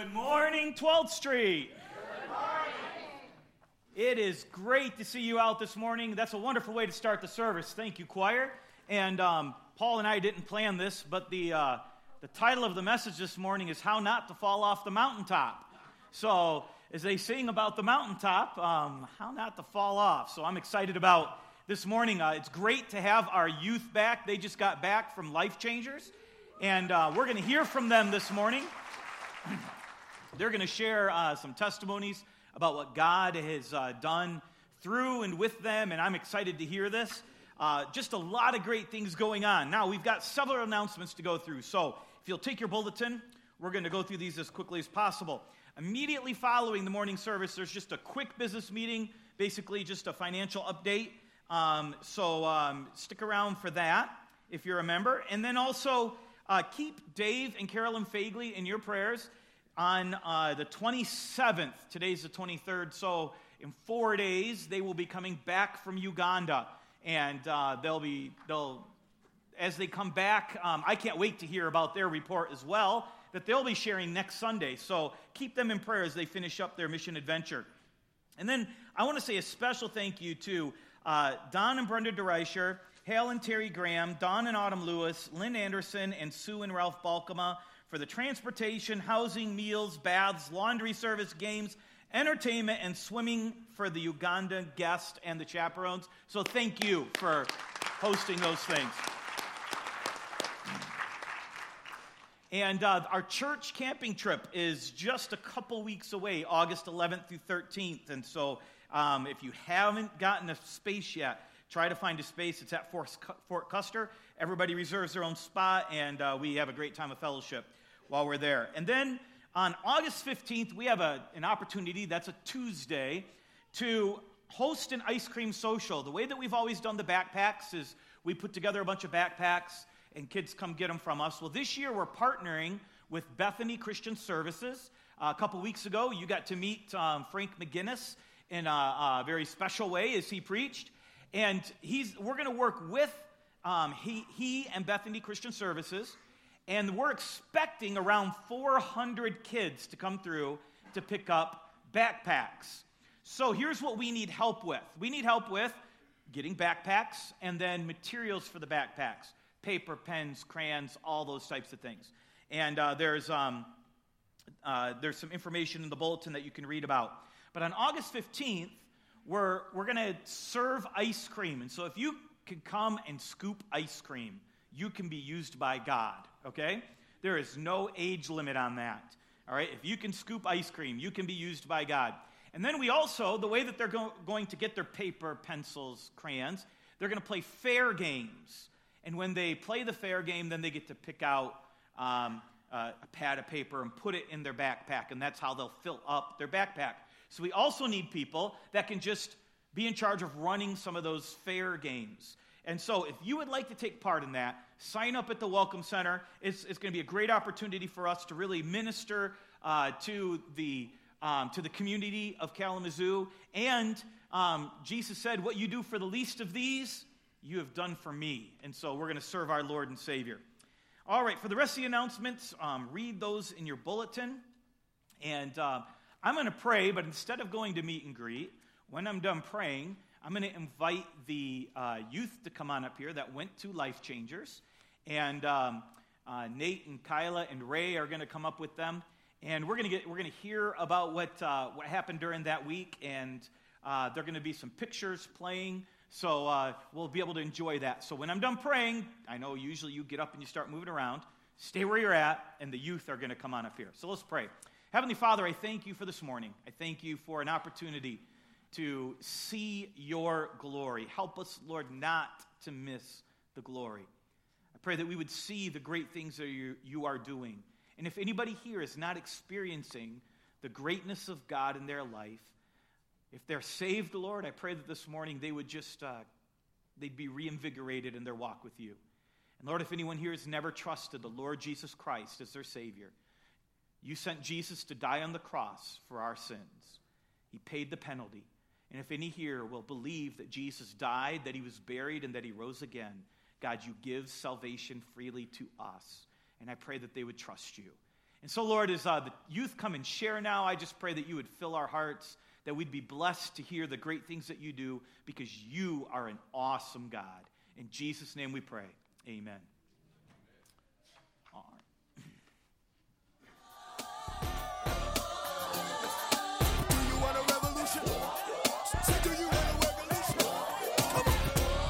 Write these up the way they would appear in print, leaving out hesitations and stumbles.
Good morning, 12th Street. Good morning. It is great to see you out this morning. That's a wonderful way to start the service. Thank you, choir. And Paul and I didn't plan this, but the title of the message this morning is How Not to Fall Off the Mountaintop. So as they sing about the mountaintop, how not to fall off. So I'm excited about this morning. It's great to have our youth back. They just got back from Life Changers, and we're going to hear from them this morning. They're going to share some testimonies about what God has done through and with them, and I'm excited to hear this. Just a lot of great things going on. Now, we've got several announcements to go through, so if you'll take your bulletin, we're going to go through these as quickly as possible. Immediately following the morning service, there's just a quick business meeting, basically just a financial update. So stick around for that if you're a member. And then also keep Dave and Carolyn Fagley in your prayers on the 27th. Today's the 23rd, so in 4 days they will be coming back from Uganda, and as they come back, I can't wait to hear about their report as well that they'll be sharing next Sunday. So keep them in prayer as they finish up their mission adventure. And then I want to say a special thank you to Don and Brenda DeReicher, Hale and Terry Graham, Don and Autumn Lewis, Lynn Anderson, and Sue and Ralph Balkema for the transportation, housing, meals, baths, laundry service, games, entertainment, and swimming for the Ugandan guests and the chaperones. So thank you for hosting those things. And our church camping trip is just a couple weeks away, August 11th through 13th. And so if you haven't gotten a space yet, try to find a space. It's at Fort Custer. Everybody reserves their own spot, and we have a great time of fellowship while we're there. And then on August 15th, we have an opportunity, that's a Tuesday, to host an ice cream social. The way that we've always done the backpacks is we put together a bunch of backpacks, and kids come get them from us. Well, this year we're partnering with Bethany Christian Services. A couple weeks ago, you got to meet Frank McGinnis in a very special way as he preached. And we're going to work with he and Bethany Christian Services, and we're expecting around 400 kids to come through to pick up backpacks. So here's what we need help with. We need help with getting backpacks and then materials for the backpacks. Paper, pens, crayons, all those types of things. And there's some information in the bulletin that you can read about. But on August 15th, we're going to serve ice cream. And so if you can come and scoop ice cream, you can be used by God, okay? There is no age limit on that, all right? If you can scoop ice cream, you can be used by God. And then we also, the way that they're going to get their paper, pencils, crayons, they're going to play fair games. And when they play the fair game, then they get to pick out a pad of paper and put it in their backpack, and that's how they'll fill up their backpack. So we also need people that can just be in charge of running some of those fair games. And so if you would like to take part in that, sign up at the Welcome Center. It's going to be a great opportunity for us to really minister to the community of Kalamazoo. And Jesus said, what you do for the least of these, you have done for me. And so we're going to serve our Lord and Savior. All right, for the rest of the announcements, read those in your bulletin. And I'm going to pray, but instead of going to meet and greet, when I'm done praying, I'm going to invite the youth to come on up here that went to Life Changers. And Nate and Kyla and Ray are going to come up with them. And we're going to hear about what happened during that week. And there are going to be some pictures playing. So we'll be able to enjoy that. So when I'm done praying, I know usually you get up and you start moving around. Stay where you're at, and the youth are going to come on up here. So let's pray. Heavenly Father, I thank you for this morning. I thank you for an opportunity to see your glory. Help us, Lord, not to miss the glory. I pray that we would see the great things that you are doing. And if anybody here is not experiencing the greatness of God in their life, if they're saved, Lord, I pray that this morning they would just, they'd be reinvigorated in their walk with you. And Lord, if anyone here has never trusted the Lord Jesus Christ as their Savior, you sent Jesus to die on the cross for our sins. He paid the penalty. And if any here will believe that Jesus died, that he was buried, and that he rose again, God, you give salvation freely to us. And I pray that they would trust you. And so, Lord, as the youth come and share now, I just pray that you would fill our hearts, that we'd be blessed to hear the great things that you do, because you are an awesome God. In Jesus' name we pray. Amen. All right. Do you want a revolution? Say, do you want a revolution? Come on.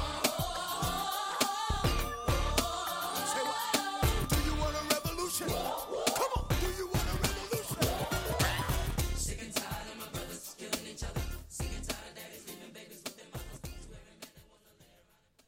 Say what? Do you want a revolution? Come on. Do you want a revolution? Sick and tired of my brothers killing each other. Sick and tired of daddies leaving babies with their mothers. Swearing men that wanna lay around.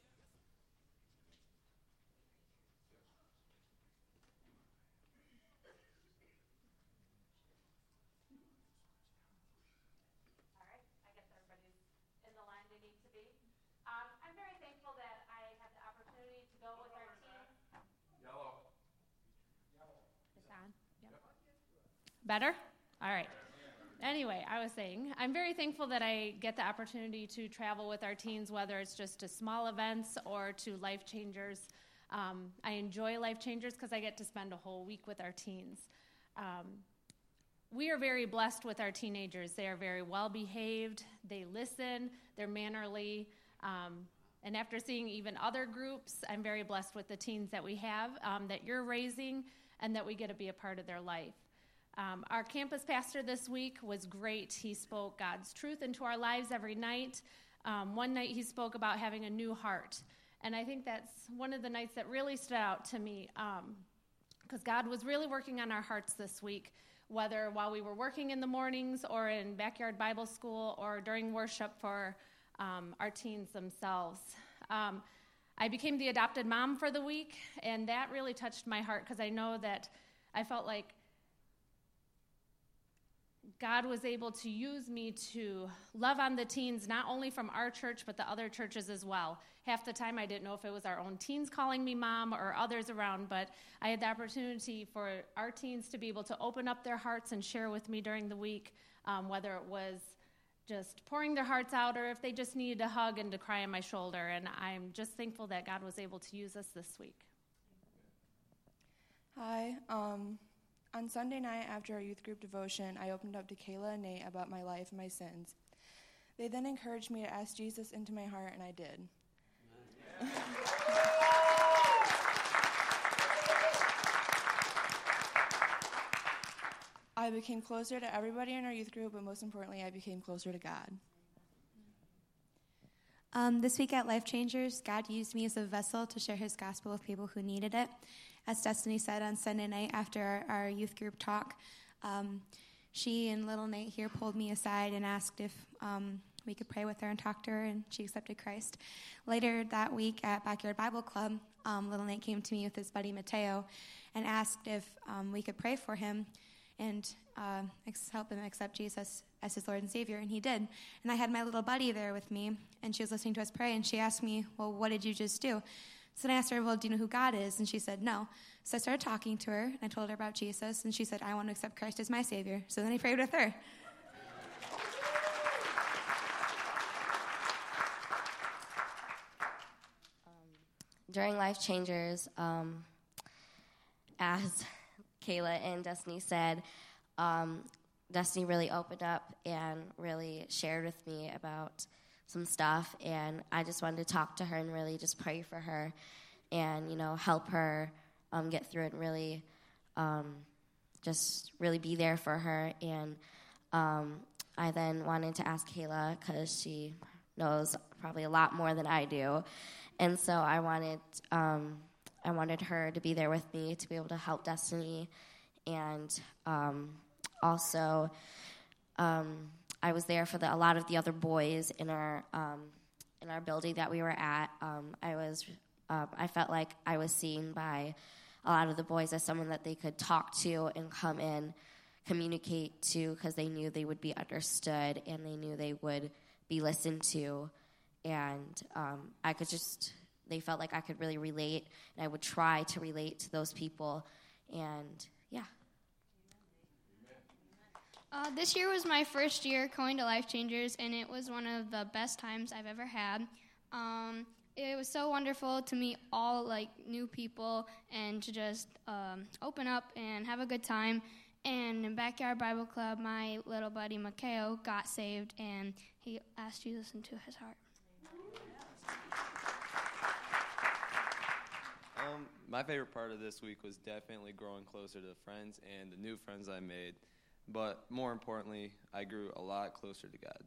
All right, I guess everybody's in the line they need to be. I'm very thankful that I have the opportunity to go with our team. Yellow. It's on? Yep. Better? All right. Anyway, I was saying, I'm very thankful that I get the opportunity to travel with our teens, whether it's just to small events or to Life Changers. I enjoy Life Changers because I get to spend a whole week with our teens. We are very blessed with our teenagers. They are very well behaved. They listen. They're mannerly. And after seeing even other groups, I'm very blessed with the teens that we have, that you're raising, and that we get to be a part of their life. Our campus pastor this week was great. He spoke God's truth into our lives every night. One night he spoke about having a new heart. And I think that's one of the nights that really stood out to me, because God was really working on our hearts this week, whether while we were working in the mornings or in backyard Bible school or during worship for our teens themselves. I became the adopted mom for the week, and that really touched my heart because I know that I felt like God was able to use me to love on the teens, not only from our church, but the other churches as well. Half the time I didn't know if it was our own teens calling me mom or others around, but I had the opportunity for our teens to be able to open up their hearts and share with me during the week, whether it was just pouring their hearts out or if they just needed a hug and to cry on my shoulder. And I'm just thankful that God was able to use us this week. Hi. On Sunday night after our youth group devotion, I opened up to Kayla and Nate about my life and my sins. They then encouraged me to ask Jesus into my heart, and I did. I became closer to everybody in our youth group, but most importantly, I became closer to God. This week at Life Changers, God used me as a vessel to share his gospel with people who needed it. As Destiny said on Sunday night after our youth group talk, she and little Nate here pulled me aside and asked if we could pray with her and talk to her, and she accepted Christ. Later that week at Backyard Bible Club, little Nate came to me with his buddy Mateo and asked if we could pray for him and help him accept Jesus as his Lord and Savior, and he did. And I had my little buddy there with me, and she was listening to us pray, and she asked me, well, what did you just do? So then I asked her, well, do you know who God is? And she said, no. So I started talking to her, and I told her about Jesus, and she said, I want to accept Christ as my Savior. So then I prayed with her. During Life Changers, as Kayla and Destiny said, Destiny really opened up and really shared with me about some stuff, and I just wanted to talk to her and really just pray for her and, help her get through it and really just really be there for her. And I then wanted to ask Kayla, because she knows probably a lot more than I do, and so I wanted her to be there with me to be able to help Destiny. And also, I was there for a lot of the other boys in our building that we were at. I felt like I was seen by a lot of the boys as someone that they could talk to and come in, communicate to, because they knew they would be understood and they knew they would be listened to. And they felt like I could really relate, and I would try to relate to those people. And yeah. This year was my first year going to Life Changers, and it was one of the best times I've ever had. It was so wonderful to meet all new people and to just open up and have a good time. And in Backyard Bible Club, my little buddy Makeo got saved and he asked Jesus into his heart. My favorite part of this week was definitely growing closer to friends and the new friends I made. But more importantly, I grew a lot closer to God.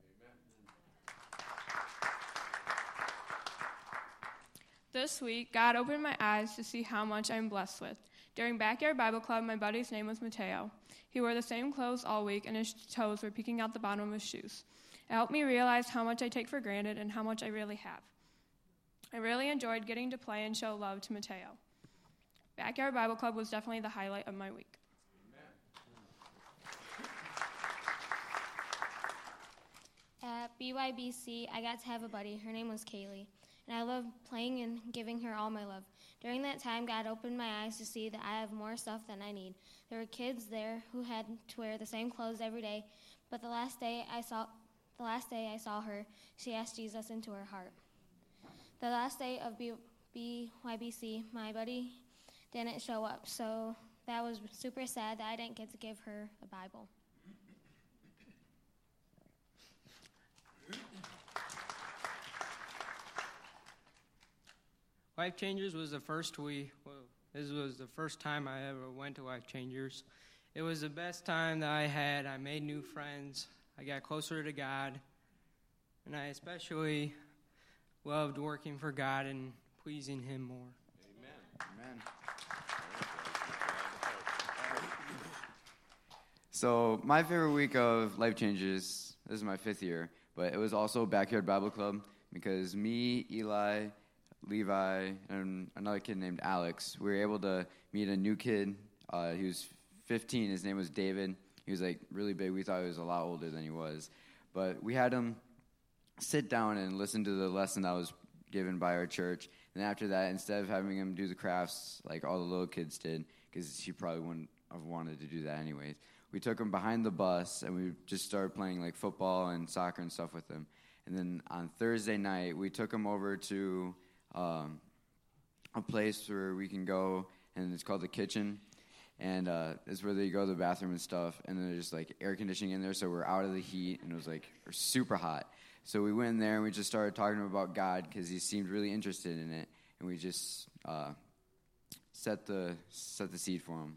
This week, God opened my eyes to see how much I'm blessed with. During Backyard Bible Club, my buddy's name was Mateo. He wore the same clothes all week, and his toes were peeking out the bottom of his shoes. It helped me realize how much I take for granted and how much I really have. I really enjoyed getting to play and show love to Mateo. Backyard Bible Club was definitely the highlight of my week. At BYBC, I got to have a buddy. Her name was Kaylee, and I loved playing and giving her all my love. During that time, God opened my eyes to see that I have more stuff than I need. There were kids there who had to wear the same clothes every day, but the last day I saw her, she asked Jesus into her heart. The last day of BYBC, my buddy didn't show up, so that was super sad that I didn't get to give her a Bible. Life Changers was this was the first time I ever went to Life Changers. It was the best time that I had. I made new friends. I got closer to God. And I especially loved working for God and pleasing Him more. Amen. So my favorite week of Life Changers, this is my 5th year, but it was also Backyard Bible Club because me, Eli, Levi, and another kid named Alex, we were able to meet a new kid. He was 15. His name was David. He was really big. We thought he was a lot older than he was. But we had him sit down and listen to the lesson that was given by our church. And after that, instead of having him do the crafts like all the little kids did, because he probably wouldn't have wanted to do that anyways, we took him behind the bus and we just started playing football and soccer and stuff with him. And then on Thursday night, we took him over to a place where we can go, and it's called the kitchen, and it's where they go to the bathroom and stuff, and then there's air conditioning in there, so we're out of the heat, and it was super hot. So we went in there and we just started talking to him about God because he seemed really interested in it, and we just set the seed for him.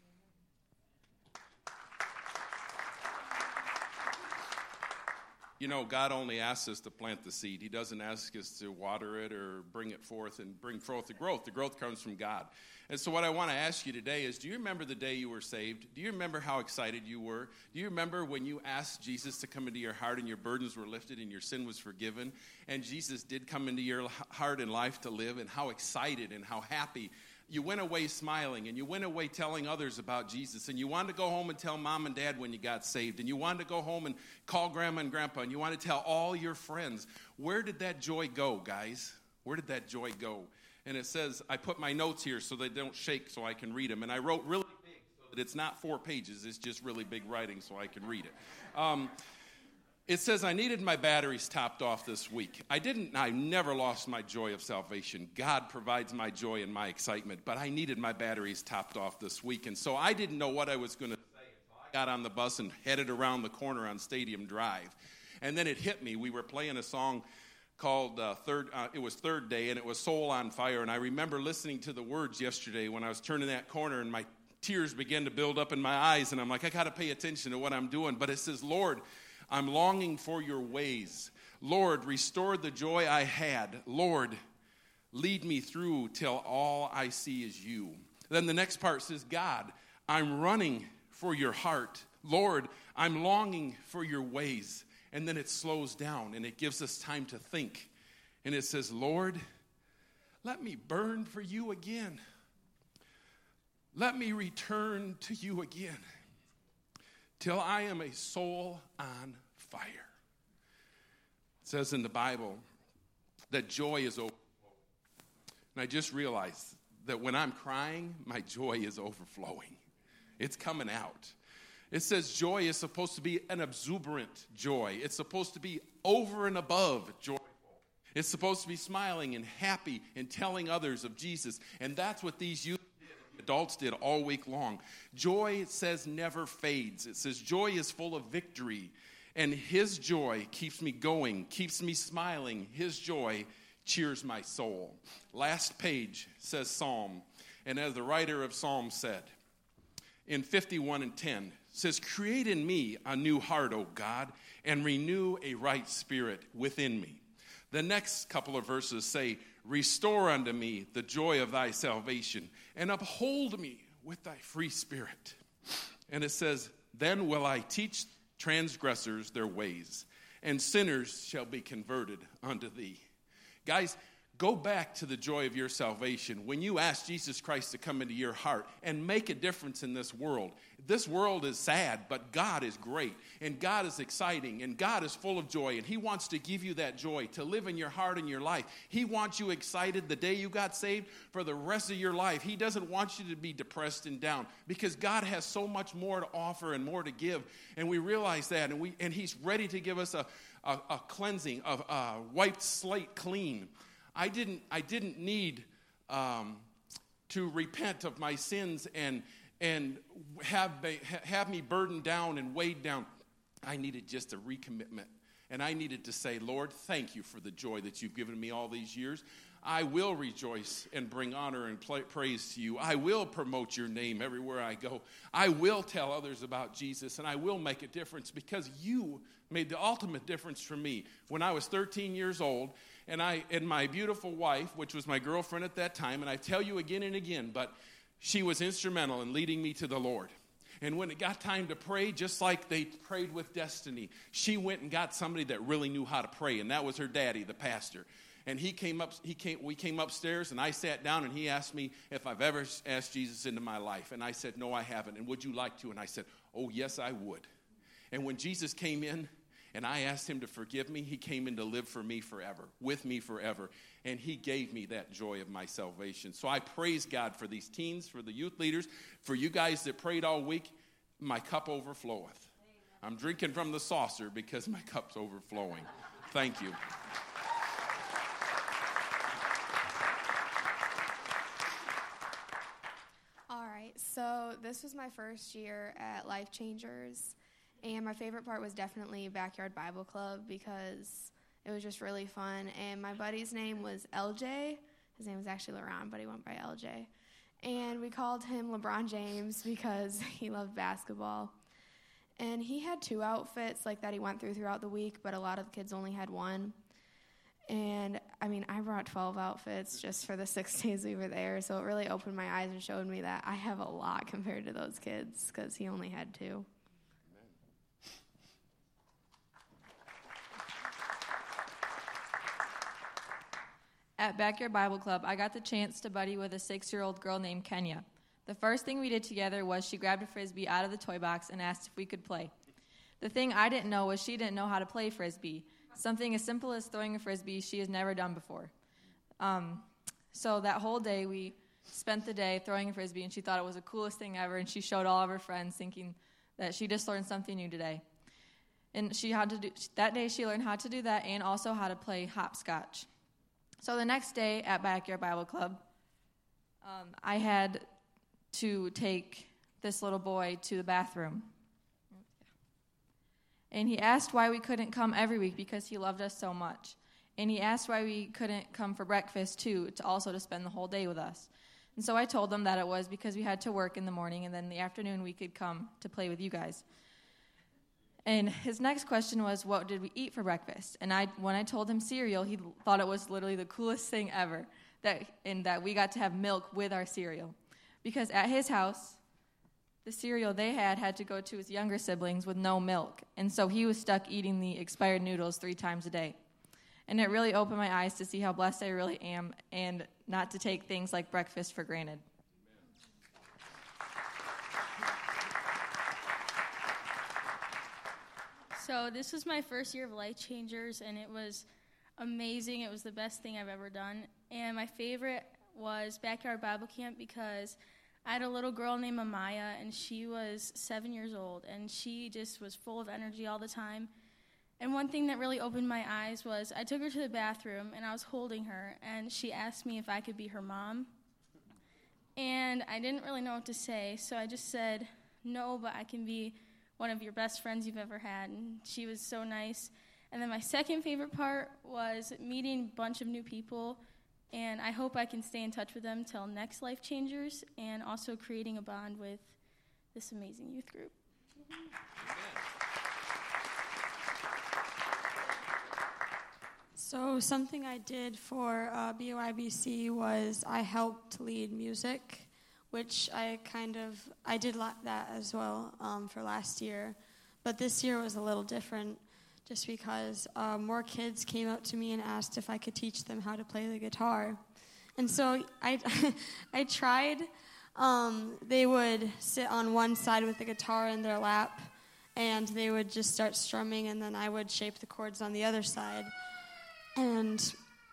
You know, God only asks us to plant the seed. He doesn't ask us to water it or bring it forth and bring forth the growth. The growth comes from God. And so what I want to ask you today is, do you remember the day you were saved? Do you remember how excited you were? Do you remember when you asked Jesus to come into your heart and your burdens were lifted and your sin was forgiven? And Jesus did come into your heart and life to live, and how excited and how happy. You went away smiling, and you went away telling others about Jesus, and you wanted to go home and tell mom and dad when you got saved, and you wanted to go home and call grandma and grandpa, and you wanted to tell all your friends. Where did that joy go, guys? Where did that joy go? And it says, I put my notes here so they don't shake so I can read them, and I wrote really big so that it's not 4 pages, it's just really big writing so I can read it. It says, I needed my batteries topped off this week. I never lost my joy of salvation. God provides my joy and my excitement, but I needed my batteries topped off this week. And so I didn't know what I was going to say until I got on the bus and headed around the corner on Stadium Drive. And then it hit me. We were playing a song called Third Day, and it was Soul on Fire. And I remember listening to the words yesterday when I was turning that corner, and my tears began to build up in my eyes. And I'm like, I got to pay attention to what I'm doing. But it says, Lord, I'm longing for your ways. Lord, restore the joy I had. Lord, lead me through till all I see is you. Then the next part says, God, I'm running for your heart. Lord, I'm longing for your ways. And then it slows down and it gives us time to think. And it says, Lord, let me burn for you again. Let me return to you again, till I am a soul on fire. It says in the Bible that joy is overflowing. And I just realized that when I'm crying, my joy is overflowing. It's coming out. It says joy is supposed to be an exuberant joy. It's supposed to be over and above joyful. It's supposed to be smiling and happy and telling others of Jesus. And that's what these youth adults did all week long. Joy, it says, never fades. It says joy is full of victory. And his joy keeps me going, keeps me smiling. His joy cheers my soul. Last page says Psalm. And as the writer of Psalm said, in 51:10, says, create in me a new heart, O God, and renew a right spirit within me. The next couple of verses say, restore unto me the joy of thy salvation, and uphold me with thy free spirit. And it says, then will I teach transgressors their ways, and sinners shall be converted unto thee. Guys, go back to the joy of your salvation when you ask Jesus Christ to come into your heart and make a difference in this world. This world is sad, but God is great, and God is exciting, and God is full of joy, and he wants to give you that joy to live in your heart and your life. He wants you excited the day you got saved for the rest of your life. He doesn't want you to be depressed and down, because God has so much more to offer and more to give, and we realize that, and he's ready to give us a cleansing, a wiped slate clean. I didn't need to repent of my sins and have me burdened down and weighed down. I needed just a recommitment. And I needed to say, Lord, thank you for the joy that you've given me all these years. I will rejoice and bring honor and praise to you. I will promote your name everywhere I go. I will tell others about Jesus, and I will make a difference, because you made the ultimate difference for me. When I was 13 years old, and my beautiful wife, which was my girlfriend at that time, and I tell you again and again, but she was instrumental in leading me to the Lord. And when it got time to pray, just like they prayed with Destiny, she went and got somebody that really knew how to pray, and that was her daddy, the pastor. And we came upstairs, and I sat down, and he asked me if I've ever asked Jesus into my life. And I said, no, I haven't. And would you like to? And I said, oh, yes, I would. And when Jesus came in, and I asked him to forgive me, he came in to live for me forever, with me forever. And he gave me that joy of my salvation. So I praise God for these teens, for the youth leaders, for you guys that prayed all week. My cup overfloweth. I'm drinking from the saucer because my cup's overflowing. Thank you. All right, so this was my first year at Life Changers, and my favorite part was definitely Backyard Bible Club, because it was just really fun. And my buddy's name was LJ. His name was actually Laurent, but he went by LJ. And we called him LeBron James because he loved basketball. And he had 2 outfits like that he went throughout the week, but a lot of the kids only had 1. And, I mean, I brought 12 outfits just for the 6 days we were there, so it really opened my eyes and showed me that I have a lot compared to those kids, because he only had 2. At Backyard Bible Club, I got the chance to buddy with a 6-year-old girl named Kenya. The first thing we did together was she grabbed a Frisbee out of the toy box and asked if we could play. The thing I didn't know was she didn't know how to play Frisbee. Something as simple as throwing a Frisbee she has never done before. So that whole day, we spent the day throwing a Frisbee, and she thought it was the coolest thing ever, and she showed all of her friends, thinking that she just learned something new today. And that day she learned how to do that and also how to play hopscotch. So the next day at Backyard Bible Club, I had to take this little boy to the bathroom. And he asked why we couldn't come every week, because he loved us so much. And he asked why we couldn't come for breakfast, too, to spend the whole day with us. And so I told him that it was because we had to work in the morning, and then in the afternoon we could come to play with you guys. And his next question was, what did we eat for breakfast? And when I told him cereal, he thought it was literally the coolest thing ever, that we got to have milk with our cereal. Because at his house, the cereal they had to go to his younger siblings with no milk. And so he was stuck eating the expired noodles 3 times a day. And it really opened my eyes to see how blessed I really am, and not to take things like breakfast for granted. So this was my first year of Life Changers, and it was amazing. It was the best thing I've ever done. And my favorite was Backyard Bible Camp, because I had a little girl named Amaya, and she was 7 years old, and she just was full of energy all the time. And one thing that really opened my eyes was I took her to the bathroom, and I was holding her, and she asked me if I could be her mom. And I didn't really know what to say, so I just said, no, but I can be one of your best friends you've ever had. And she was so nice. And then my second favorite part was meeting a bunch of new people, and I hope I can stay in touch with them till next Life Changers, and also creating a bond with this amazing youth group. So something I did for BYBC was I helped lead music, which I did that as well for last year. But this year was a little different just because more kids came up to me and asked if I could teach them how to play the guitar. And so I tried. They would sit on one side with the guitar in their lap, and they would just start strumming, and then I would shape the chords on the other side. And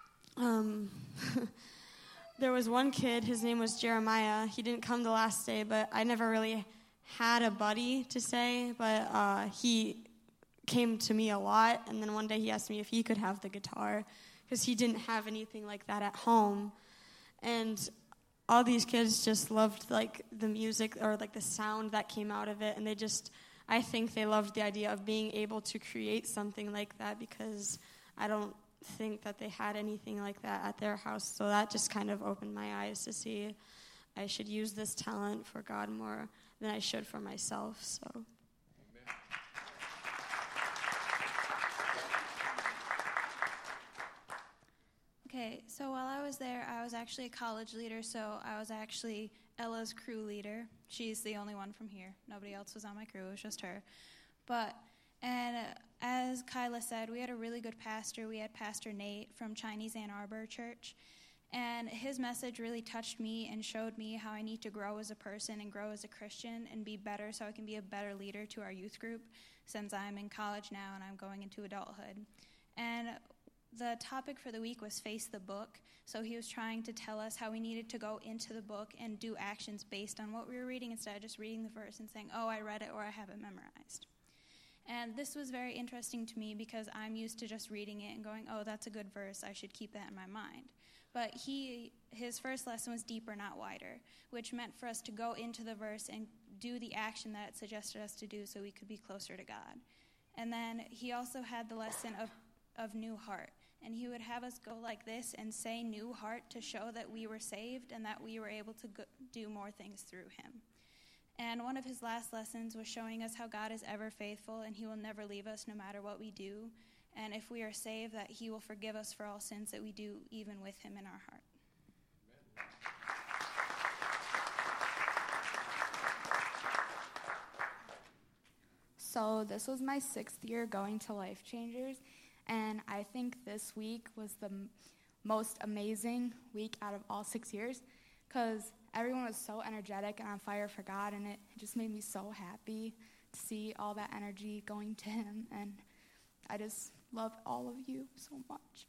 there was one kid, his name was Jeremiah. He didn't come the last day, but I never really had a buddy to say, but he came to me a lot. And then one day he asked me if he could have the guitar because he didn't have anything like that at home. And all these kids just loved like the music or like the sound that came out of it. And I think they loved the idea of being able to create something like that because I don't think that they had anything like that at their house. So that just kind of opened my eyes to see I should use this talent for God more than I should for myself. So. Okay, so while I was there, I was actually a college leader, so I was actually Ella's crew leader. She's the only one from here. Nobody else was on my crew, it was just her. And as Kyla said, we had a really good pastor. We had Pastor Nate from Chinese Ann Arbor Church. And his message really touched me and showed me how I need to grow as a person and grow as a Christian and be better so I can be a better leader to our youth group since I'm in college now and I'm going into adulthood. And the topic for the week was Face the Book. So he was trying to tell us how we needed to go into the book and do actions based on what we were reading instead of just reading the verse and saying, oh, I read it or I have it memorized. And this was very interesting to me because I'm used to just reading it and going, oh, that's a good verse, I should keep that in my mind. But his first lesson was deeper, not wider, which meant for us to go into the verse and do the action that it suggested us to do so we could be closer to God. And then he also had the lesson of new heart. And he would have us go like this and say new heart to show that we were saved and that we were able to do more things through him. And one of his last lessons was showing us how God is ever faithful and he will never leave us no matter what we do. And if we are saved, that he will forgive us for all sins that we do, even with him in our heart. So this was my 6th year going to Life Changers, and I think this week was the most amazing week out of all 6 years because everyone was so energetic and on fire for God, and it just made me so happy to see all that energy going to him, and I just love all of you so much.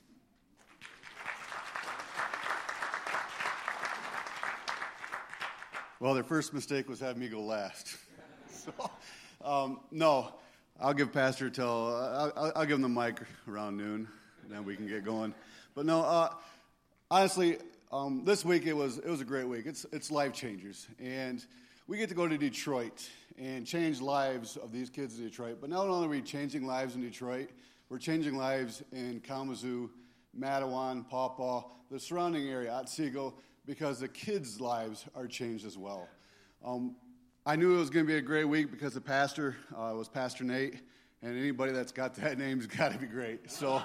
Well, their first mistake was having me go last. No, I'll give Pastor I'll give him the mic around noon, and then we can get going. But no, honestly, this week it was a great week. It's Life Changers, and we get to go to Detroit and change lives of these kids in Detroit. But not only are we changing lives in Detroit, we're changing lives in Kalamazoo, Matawan, Pawpaw, the surrounding area, Otsego, because the kids' lives are changed as well. I knew it was going to be a great week because the pastor was Pastor Nate, and anybody that's got that name's got to be great. So,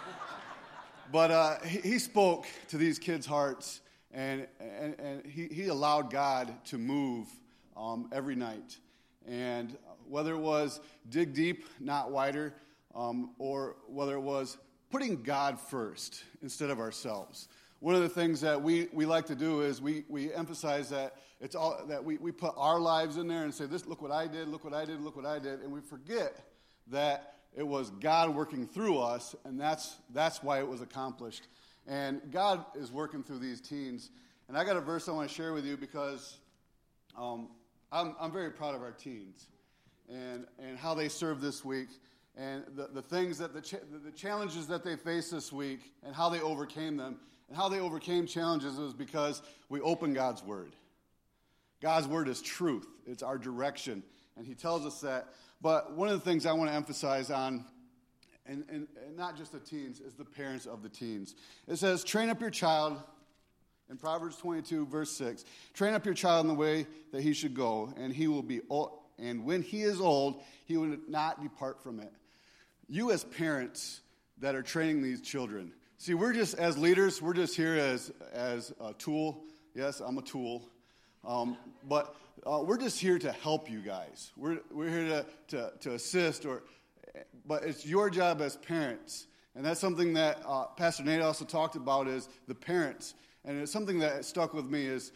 but he spoke to these kids' hearts, and he allowed God to move every night. And whether it was dig deep, not wider, or whether it was putting God first instead of ourselves. One of the things that we like to do is we emphasize that it's all that we put our lives in there and say, this, look what I did, look what I did, look what I did, and we forget that it was God working through us, and that's why it was accomplished. And God is working through these teens. And I got a verse I want to share with you because I'm very proud of our teens and how they served this week. and the things that the challenges that they faced this week and how they overcame them. And how they overcame challenges was because we opened God's Word. God's Word is truth. It's our direction. And he tells us that. But one of the things I want to emphasize on, and not just the teens, is the parents of the teens. It says, train up your child, in Proverbs 22, verse 6, train up your child in the way that he should go, and he will be old, and when he is old, he will not depart from it. You as parents that are training these children, see, we're just, as leaders, we're just here as a tool. Yes, I'm a tool. But we're just here to help you guys. We're here to assist, but it's your job as parents. And that's something that Pastor Nate also talked about, is the parents. And it's something that stuck with me is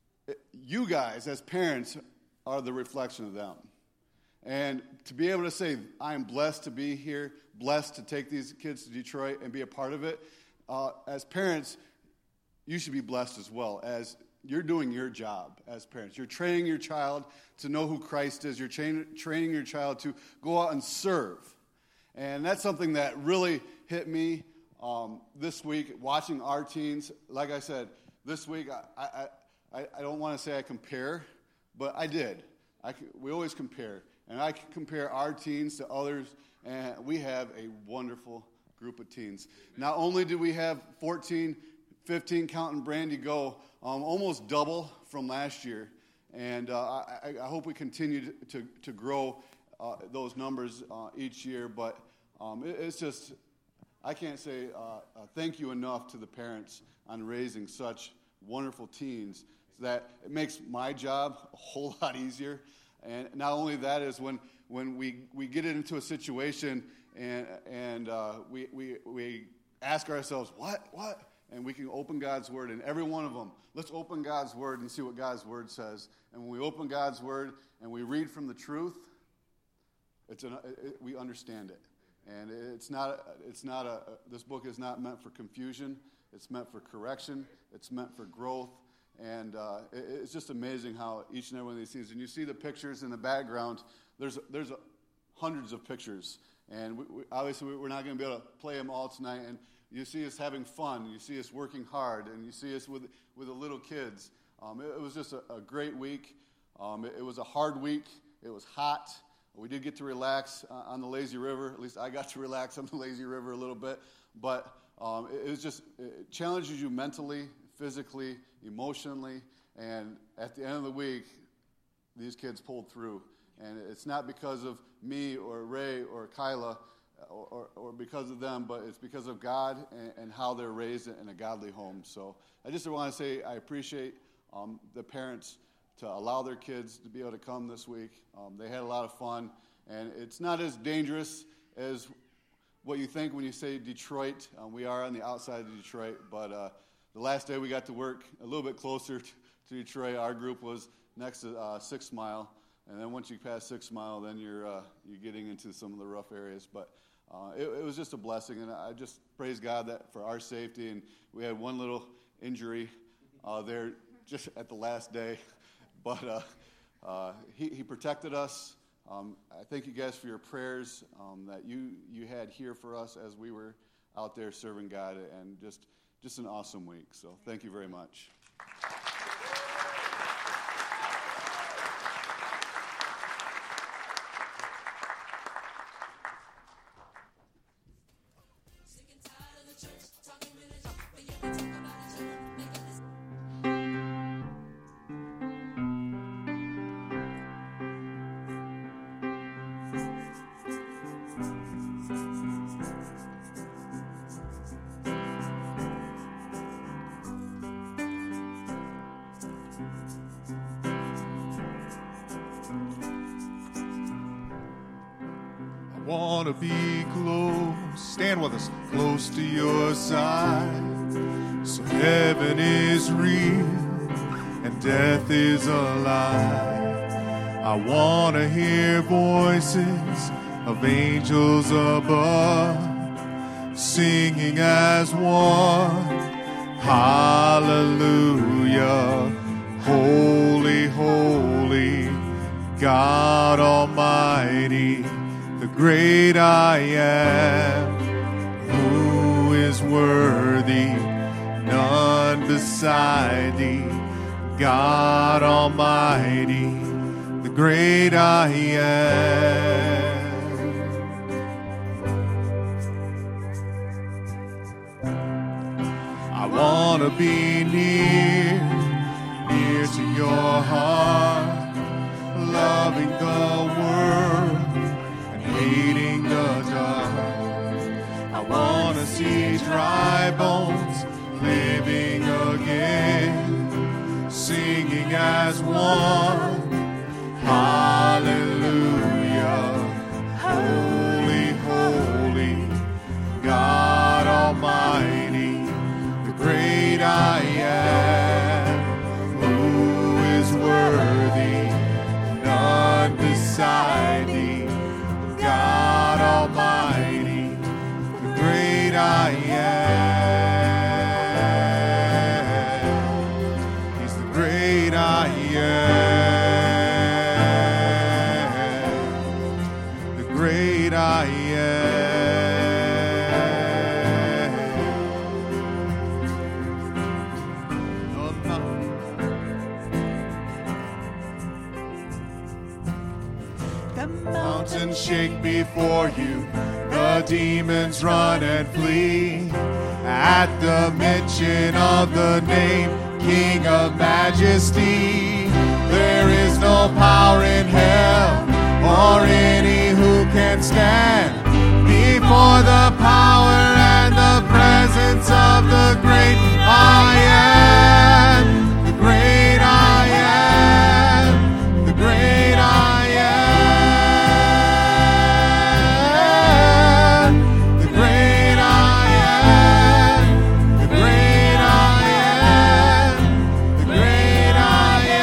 you guys as parents are the reflection of them. And to be able to say, I am blessed to be here, blessed to take these kids to Detroit and be a part of it, as parents, you should be blessed as well, as you're doing your job as parents. You're training your child to know who Christ is. You're training your child to go out and serve. And that's something that really hit me this week, watching our teens. Like I said, this week, I don't want to say I compare, but I did. We always compare. And I can compare our teens to others, and we have a wonderful group of teens. Not only do we have 14, 15, counting Brandy go, almost double from last year. And I hope we continue to grow those numbers each year. But it's just, I can't say thank you enough to the parents on raising such wonderful teens, that it makes my job a whole lot easier. And not only that is when we get into a situation and we ask ourselves, what? And we can open God's Word, and every one of them, let's open God's Word and see what God's Word says. And when we open God's Word and we read from the truth, we understand it. And this book is not meant for confusion. It's meant for correction. It's meant for growth. And it's just amazing how each and every one of these things, and you see the pictures in the background, there's hundreds of pictures. And obviously we're not going to be able to play them all tonight. And you see us having fun. You see us working hard. And you see us with the little kids. It was just a great week. It was a hard week. It was hot. We did get to relax on the lazy river. At least I got to relax on the lazy river a little bit. But it challenges you mentally, physically, emotionally. And at the end of the week, these kids pulled through. And it's not because of me or Ray or Kyla or because of them, but it's because of God and how they're raised in a godly home. So I just want to say I appreciate the parents to allow their kids to be able to come this week. They had a lot of fun, and it's not as dangerous as what you think when you say Detroit. We are on the outside of Detroit, but the last day we got to work a little bit closer to Detroit. Our group was next to 6 Mile, and then once you pass 6 Mile, then you're getting into some of the rough areas. But it was just a blessing, and I just praise God that for our safety. And we had one little injury there just at the last day, but he protected us. I thank you guys for your prayers that you had here for us as we were out there serving God, and just an awesome week. So thank you very much. Want to be close, stand with us, close to your side. So heaven is real and death is alive. I want to hear voices of angels above, singing as one, hallelujah. Holy, holy, God Almighty, the great I am, who is worthy, none beside thee, God Almighty, the great I am. I want to be near to your heart, loving the world and hating the dark. I want to see dry bones living again, singing as one. Hallelujah. Holy, holy, God Almighty, the great I am, who is worthy, none beside thee, God Almighty, the great I am. He's the great I am. The great I am. The mountains shake before you, the demons run and flee at the mention of the name King of Majesty. There is no power in hell or any who can stand before the power and the presence of the great I am. The great I am. The great I am. The great I am. The great I am. The great I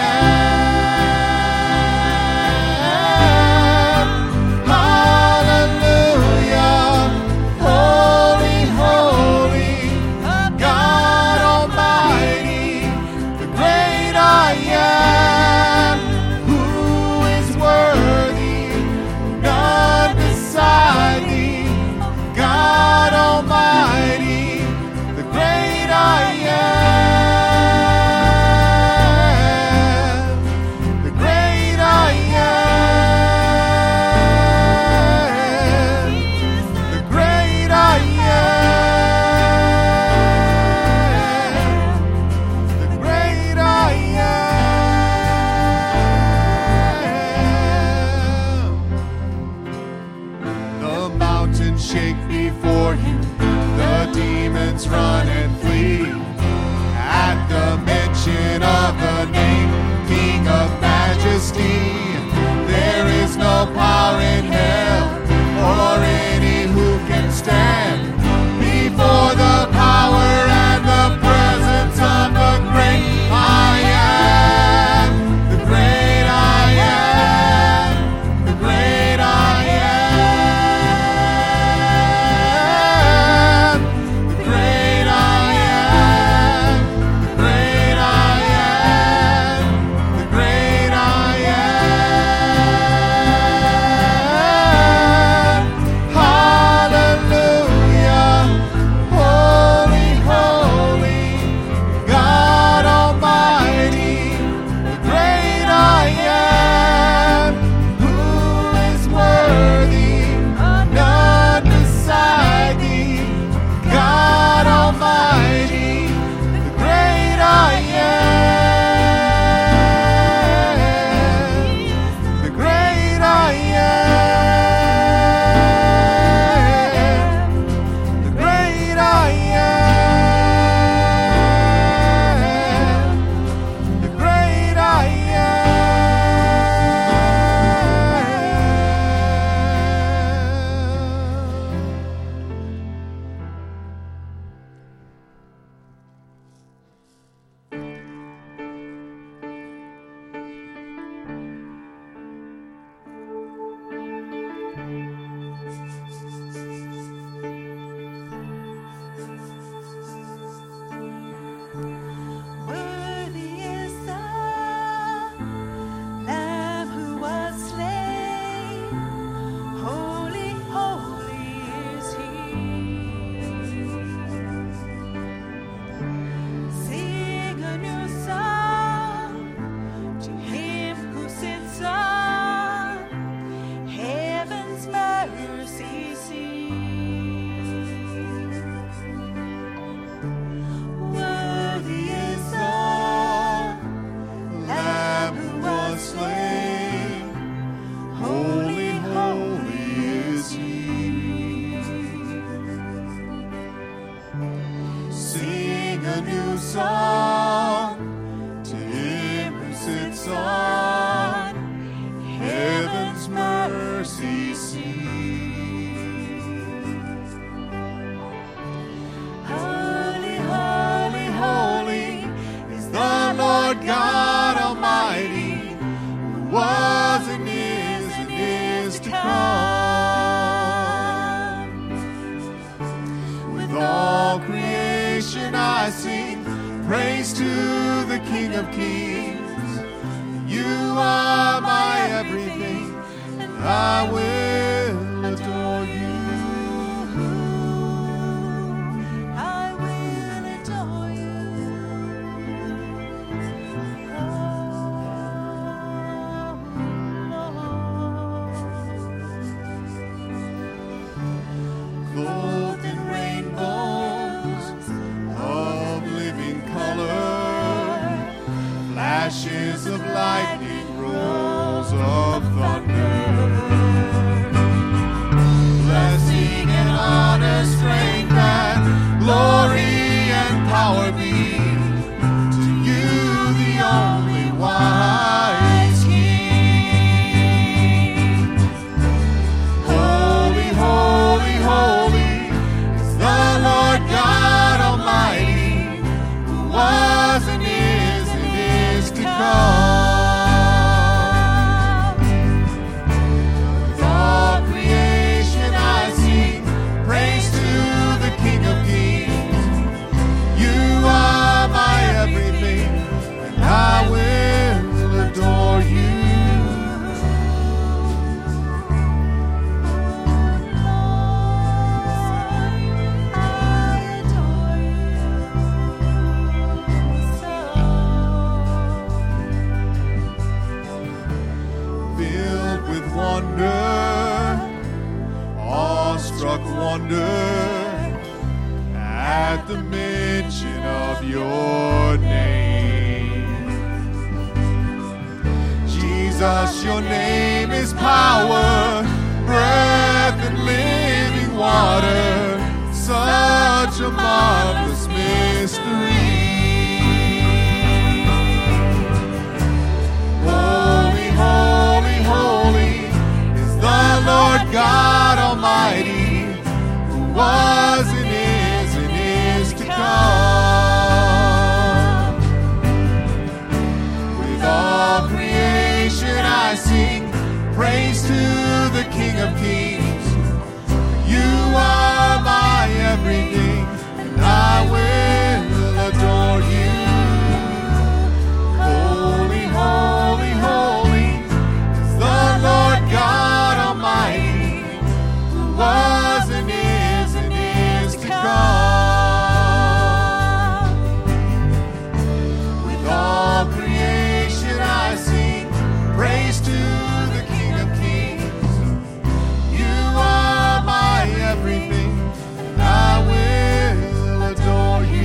am. Hallelujah. Holy, holy, God was slain. Holy, holy is he. Sing a new song to him who sits on heaven's mercy seat. Holy, holy, holy is the Lord God Almighty, who was and is to come. With all creation I sing praise to the King of Kings. You are my everything, and I will adore you. I will adore you. Clothed in rainbows of living color, flashes of lightning, rolls of thunder. Blessing and honor, strength and glory and power be to you, the only wise King. Holy, holy, holy is the Lord God Almighty, who was and is to come. With all creation I sing praise to the King of Kings. You are my everything, and I will adore you. Filled with wonder, awestruck wonder, at the mention of your name. Jesus, your name is power, breath and living water, such a marvelous mystery. Holy, holy, holy is the Lord God Almighty, who was and is to come. With all creation I sing praise to the King of Kings. You are my everything, and I will adore you. Holy, holy, holy is the Lord God Almighty, who was and is to come. With all creation I sing praise to the King of Kings. You are my everything, and I will adore you.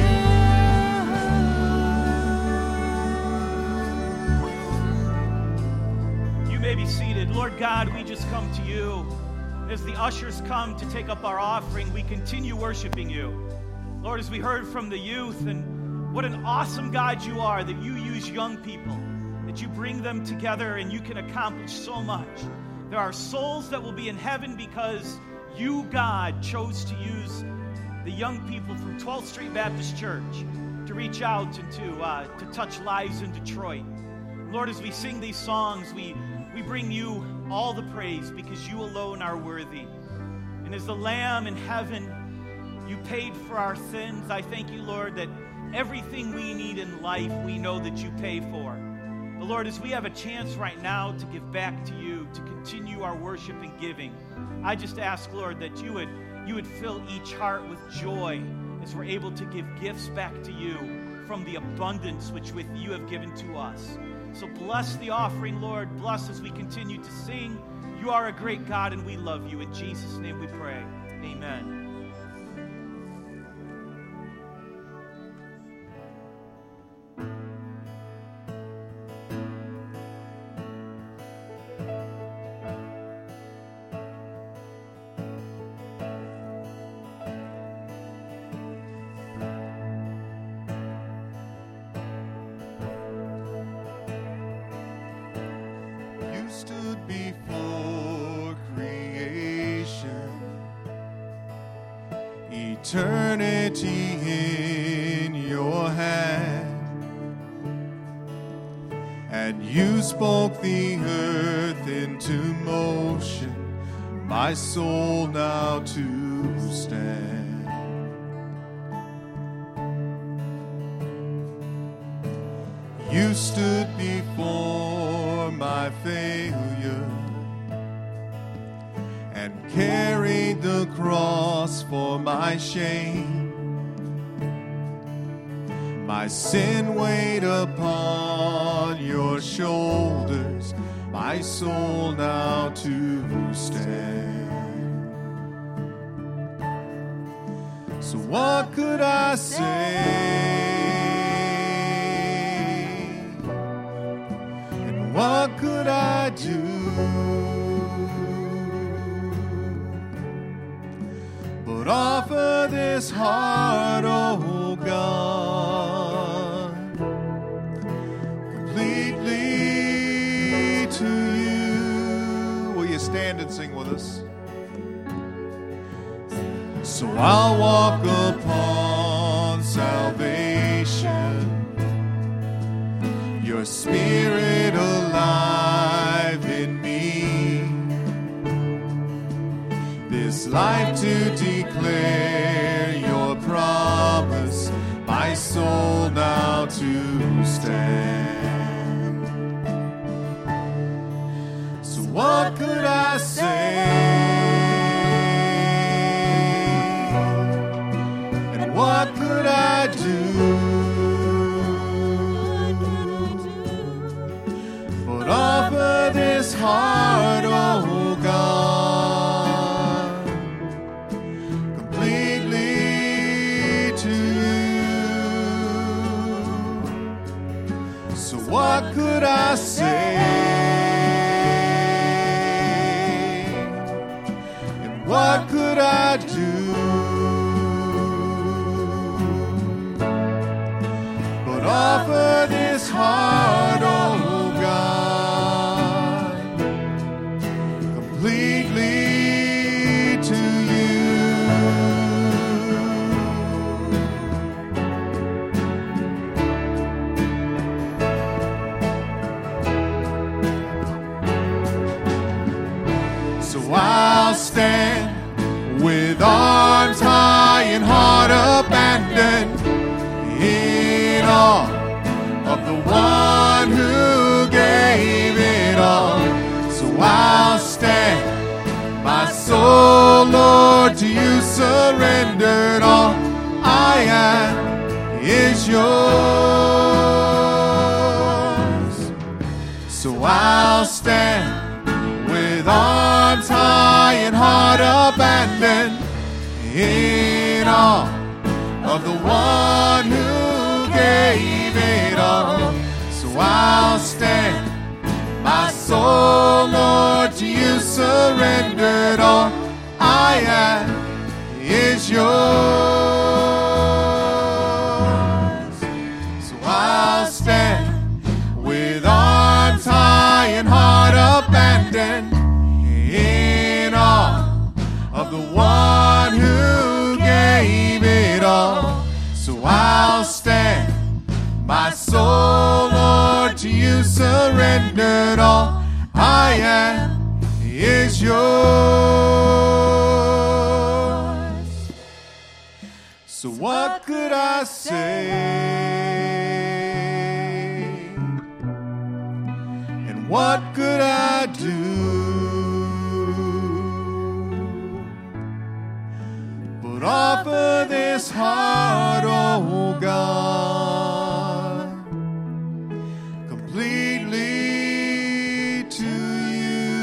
You may be seated. Lord God, we just come to you. As the ushers come to take up our offering, we continue worshiping you. Lord, as we heard from the youth, and what an awesome God you are, that you use young people, that you bring them together and you can accomplish so much. There are souls that will be in heaven because you, God, chose to use the young people from 12th Street Baptist Church to reach out and to touch lives in Detroit. Lord, as we sing these songs, we bring you all the praise because you alone are worthy. And as the Lamb in heaven, you paid for our sins. I thank you, Lord, that everything we need in life, we know that you pay for. But Lord, as we have a chance right now to give back to you, to continue our worship and giving, I just ask, Lord, that you would fill each heart with joy as we're able to give gifts back to you from the abundance which with you have given to us. So bless the offering, Lord. Bless as we continue to sing. You are a great God, and we love you. In Jesus' name we pray. Amen. stood before creation, eternity in your hand, and you spoke the earth into motion, my soul now to stand. You stood before my failure and carried the cross for my shame. My sin weighed upon your shoulders, my soul now to stand. So what could I say? What could I do but offer this heart, oh God, completely to you? Will you stand and sing with us? So I'll walk upon salvation, your spirit alive in me, this life to declare your promise, my soul now to stand. So what could I say? And what could I do but offer this heart, oh God, completely to you? So what could I say? And what could I do but offer this heart, oh God, completely to you? So I'll stand with arms high and heart abandoned in awe of the one who gave it all. So I'll stand, my soul, Lord, to you surrendered. All I am is yours. So I'll stand with arms high and heart abandoned in awe of the one who gave it all. So I'll stand, my soul, Lord, to you surrendered. All I am is yours. So I'll stand with arms high and heart abandoned in awe of the one who gave it all. So I'll stand, my soul, Lord, to you surrendered. All I am is yours. So what could I say? And what could I do but offer this heart, oh God, completely to you?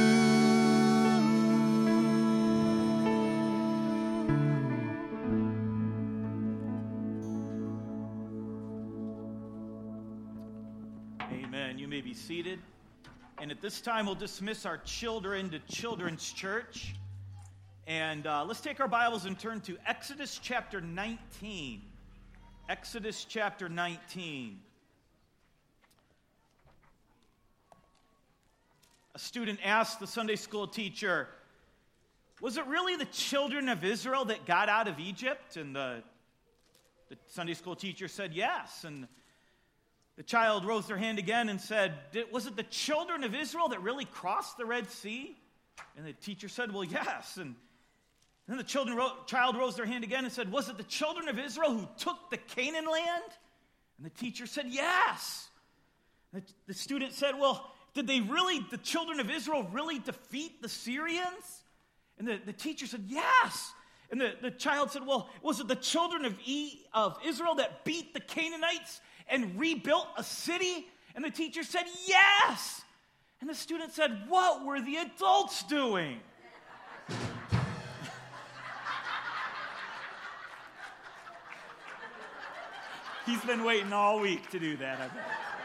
Amen. You may be seated. And at this time, we'll dismiss our children to Children's Church. And let's take our Bibles and turn to Exodus chapter 19. Exodus chapter 19. A a student asked the Sunday school teacher, was it really the children of Israel that got out of Egypt? And the Sunday school teacher said yes. And the child rose their hand again and said, was it the children of Israel that really crossed the Red Sea? And the teacher said, well, yes. And then the child rose their hand again and said, was it the children of Israel who took the Canaan land? And the teacher said, yes. The student said, well, did the children of Israel really defeat the Syrians? And the teacher said, yes. And the child said, well, was it the children of Israel that beat the Canaanites and rebuilt a city? And the teacher said, yes. And the student said, what were the adults doing? He's been waiting all week to do that, I bet.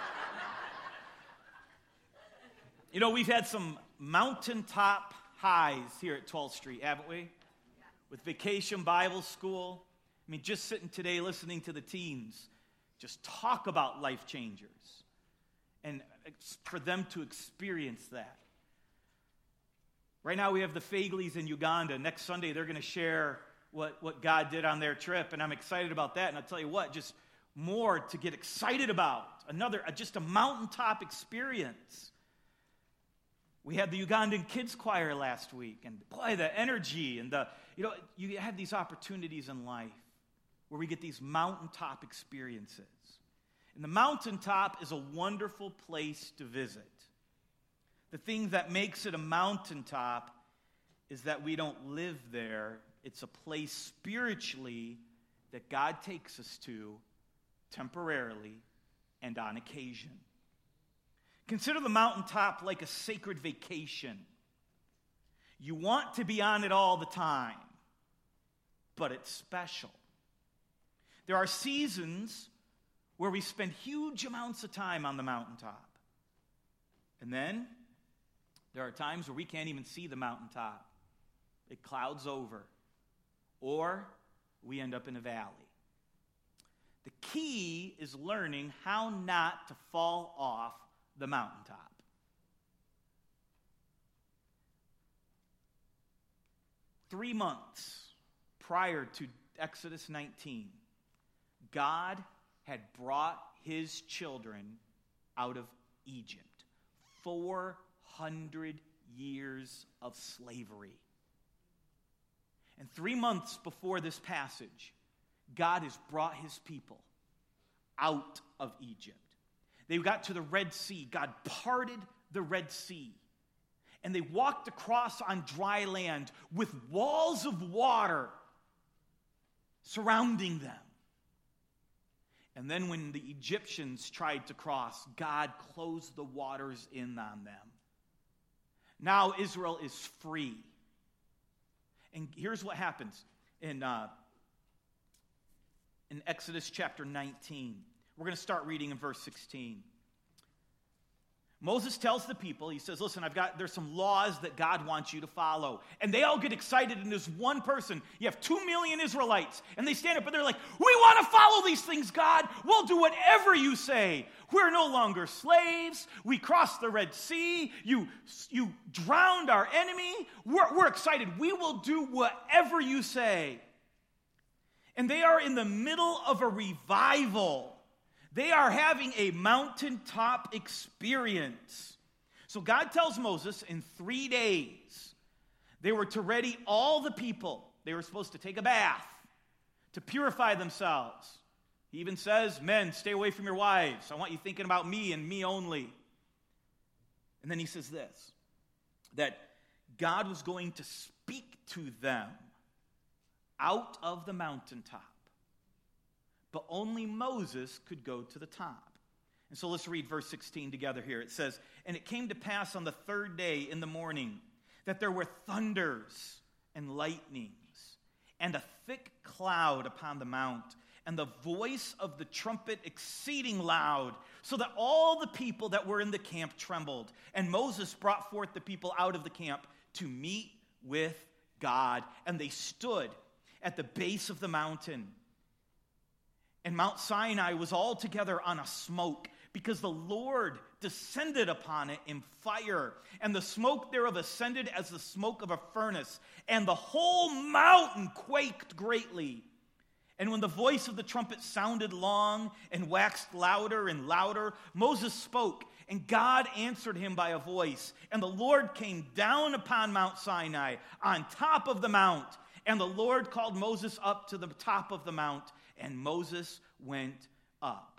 You know, we've had some mountaintop highs here at 12th Street, haven't we? With Vacation Bible School. I mean, just sitting today listening to the teens just talk about life changers and for them to experience that. Right now we have the Fagleys in Uganda. Next Sunday they're going to share what God did on their trip, and I'm excited about that. And I'll tell you what, just more to get excited about. Just a mountaintop experience. We had the Ugandan Kids Choir last week, and boy, the energy and you have these opportunities in life where we get these mountaintop experiences. And the mountaintop is a wonderful place to visit. The thing that makes it a mountaintop is that we don't live there. It's a place spiritually that God takes us to temporarily and on occasion. Consider the mountaintop like a sacred vacation. You want to be on it all the time, but it's special. There are seasons where we spend huge amounts of time on the mountaintop. And then there are times where we can't even see the mountaintop. It clouds over. Or we end up in a valley. The key is learning how not to fall off the mountaintop. Three months prior to Exodus 19, God had brought his children out of Egypt. 400 years of slavery. And 3 months before this passage, God has brought his people out of Egypt. They got to the Red Sea. God parted the Red Sea. And they walked across on dry land with walls of water surrounding them. And then when the Egyptians tried to cross, God closed the waters in on them. Now Israel is free. And here's what happens in Exodus chapter 19. We're going to start reading in verse 16. Moses tells the people, he says, listen, there's some laws that God wants you to follow. And they all get excited, and there's one person. You have 2 million Israelites, and they stand up, and they're like, we want to follow these things, God. We'll do whatever you say. We're no longer slaves. We crossed the Red Sea. You drowned our enemy. We're excited. We will do whatever you say. And they are in the middle of a revival. They are having a mountaintop experience. So God tells Moses in 3 days, they were to ready all the people. They were supposed to take a bath to purify themselves. He even says, men, stay away from your wives. I want you thinking about me and me only. And then he says this, that God was going to speak to them out of the mountaintop. But only Moses could go to the top. And so let's read verse 16 together here. It says, and it came to pass on the 3rd day in the morning that there were thunders and lightnings and a thick cloud upon the mount and the voice of the trumpet exceeding loud, so that all the people that were in the camp trembled. And Moses brought forth the people out of the camp to meet with God. And they stood at the base of the mountain. And Mount Sinai was altogether on a smoke because the Lord descended upon it in fire, and the smoke thereof ascended as the smoke of a furnace, and the whole mountain quaked greatly. And when the voice of the trumpet sounded long and waxed louder and louder, Moses spoke, and God answered him by a voice. And the Lord came down upon Mount Sinai on top of the mount. And the Lord called Moses up to the top of the mount, and Moses went up.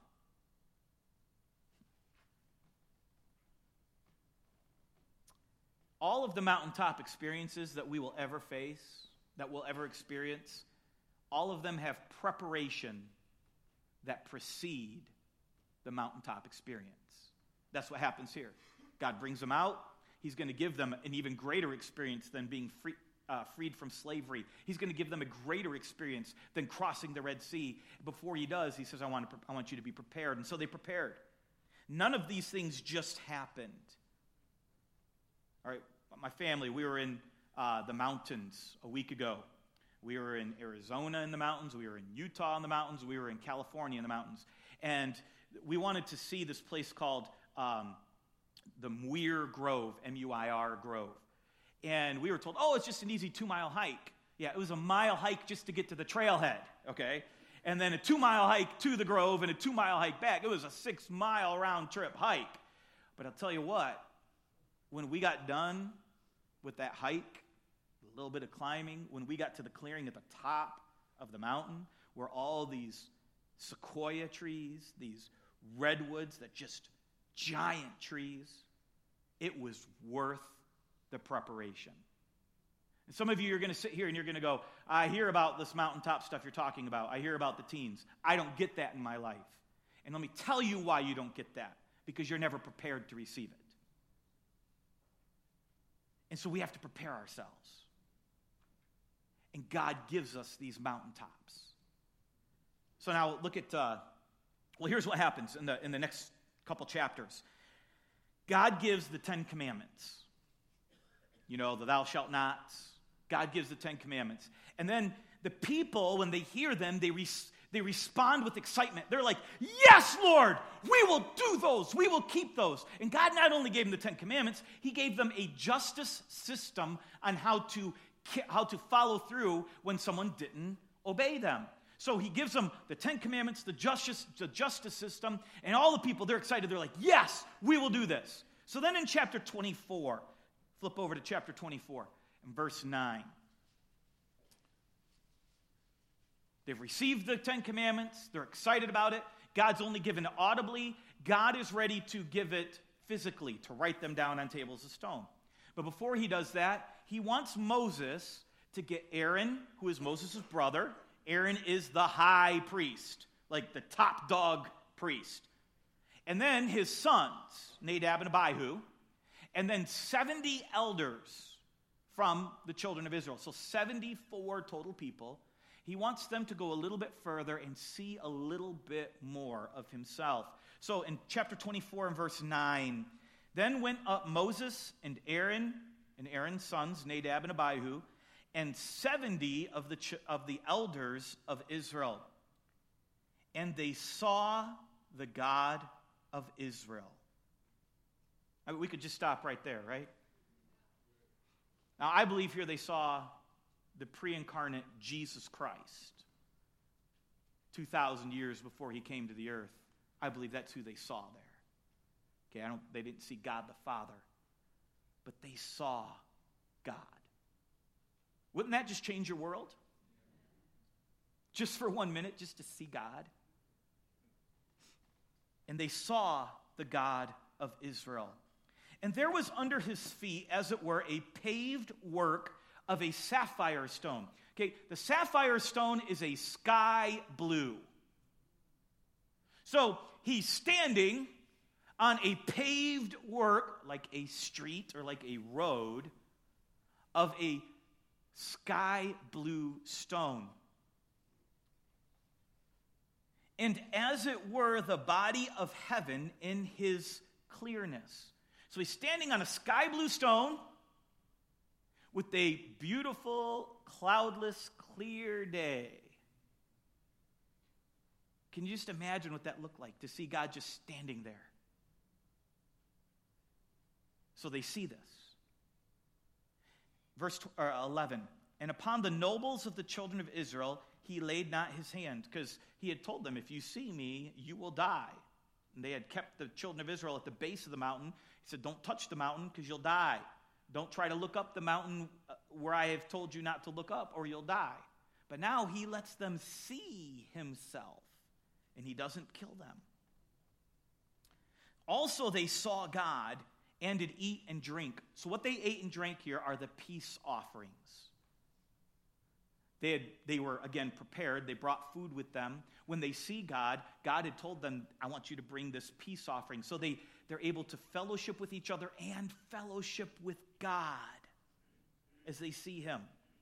All of the mountaintop experiences that we will ever face, that we'll ever experience, all of them have preparation that precede the mountaintop experience. That's what happens here. God brings them out. He's going to give them an even greater experience than being freed from slavery. He's going to give them a greater experience than crossing the Red Sea. Before he does, he says, I want you to be prepared. And so they prepared. None of these things just happened. All right, my family, we were in the mountains a week ago. We were in Arizona in the mountains. We were in Utah in the mountains. We were in California in the mountains. And we wanted to see this place called the Muir Grove, M-U-I-R Grove. And we were told, oh, it's just an easy 2-mile hike. Yeah, it was a mile hike just to get to the trailhead, okay? And then a 2-mile hike to the Grove and a 2-mile hike back. It was a 6-mile round-trip hike. But I'll tell you what, when we got done with that hike, a little bit of climbing, when we got to the clearing at the top of the mountain, where all these sequoia trees, these redwoods that just giant trees, it was worth the preparation. And some of you are going to sit here and you're going to go, I hear about this mountaintop stuff you're talking about. I hear about the teens. I don't get that in my life. And let me tell you why you don't get that. Because you're never prepared to receive it. And so we have to prepare ourselves. And God gives us these mountaintops. So now look at, here's what happens in the next couple chapters. God gives the 10 Commandments. You know, the thou shalt nots. God gives the 10 Commandments. And then the people, when they hear them, they respond with excitement. They're like, yes, Lord, we will do those. We will keep those. And God not only gave them the 10 Commandments, he gave them a justice system on how to follow through when someone didn't obey them. So he gives them the 10 Commandments, the justice system, and all the people, they're excited. They're like, yes, we will do this. So then in chapter 24, flip over to chapter 24 and verse 9. They've received the 10 Commandments. They're excited about it. God's only given it audibly. God is ready to give it physically, to write them down on tables of stone. But before he does that, he wants Moses to get Aaron, who is Moses' brother. Aaron is the high priest, like the top dog priest. And then his sons, Nadab and Abihu. And then 70 elders from the children of Israel. So 74 total people. He wants them to go a little bit further and see a little bit more of himself. So in chapter 24 and verse 9, then went up Moses and Aaron's sons, Nadab and Abihu, and 70 of the elders of Israel. And they saw the God of Israel. I mean, we could just stop right there, right? Now, I believe here they saw the pre-incarnate Jesus Christ 2,000 years before he came to the earth. I believe that's who they saw there. Okay, they didn't see God the Father, but they saw God. Wouldn't that just change your world? Just for 1 minute, just to see God. And they saw the God of Israel. And there was under his feet, as it were, a paved work of a sapphire stone. Okay, the sapphire stone is a sky blue. So he's standing on a paved work, like a street or like a road, of a sky blue stone. And as it were, the body of heaven in his clearness. So he's standing on a sky blue stone with a beautiful, cloudless, clear day. Can you just imagine what that looked like, to see God just standing there? So they see this. Verse 11, and upon the nobles of the children of Israel, he laid not his hand, because he had told them, if you see me, you will die. And they had kept the children of Israel at the base of the mountain. He said, don't touch the mountain, because you'll die. Don't try to look up the mountain where I have told you not to look up, or you'll die. But now he lets them see himself, and he doesn't kill them. Also they saw God and did eat and drink. So what they ate and drank here are the peace offerings. They were, again, prepared. They brought food with them. When they see God, God had told them, I want you to bring this peace offering. So they're able to fellowship with each other and fellowship with God as they see him.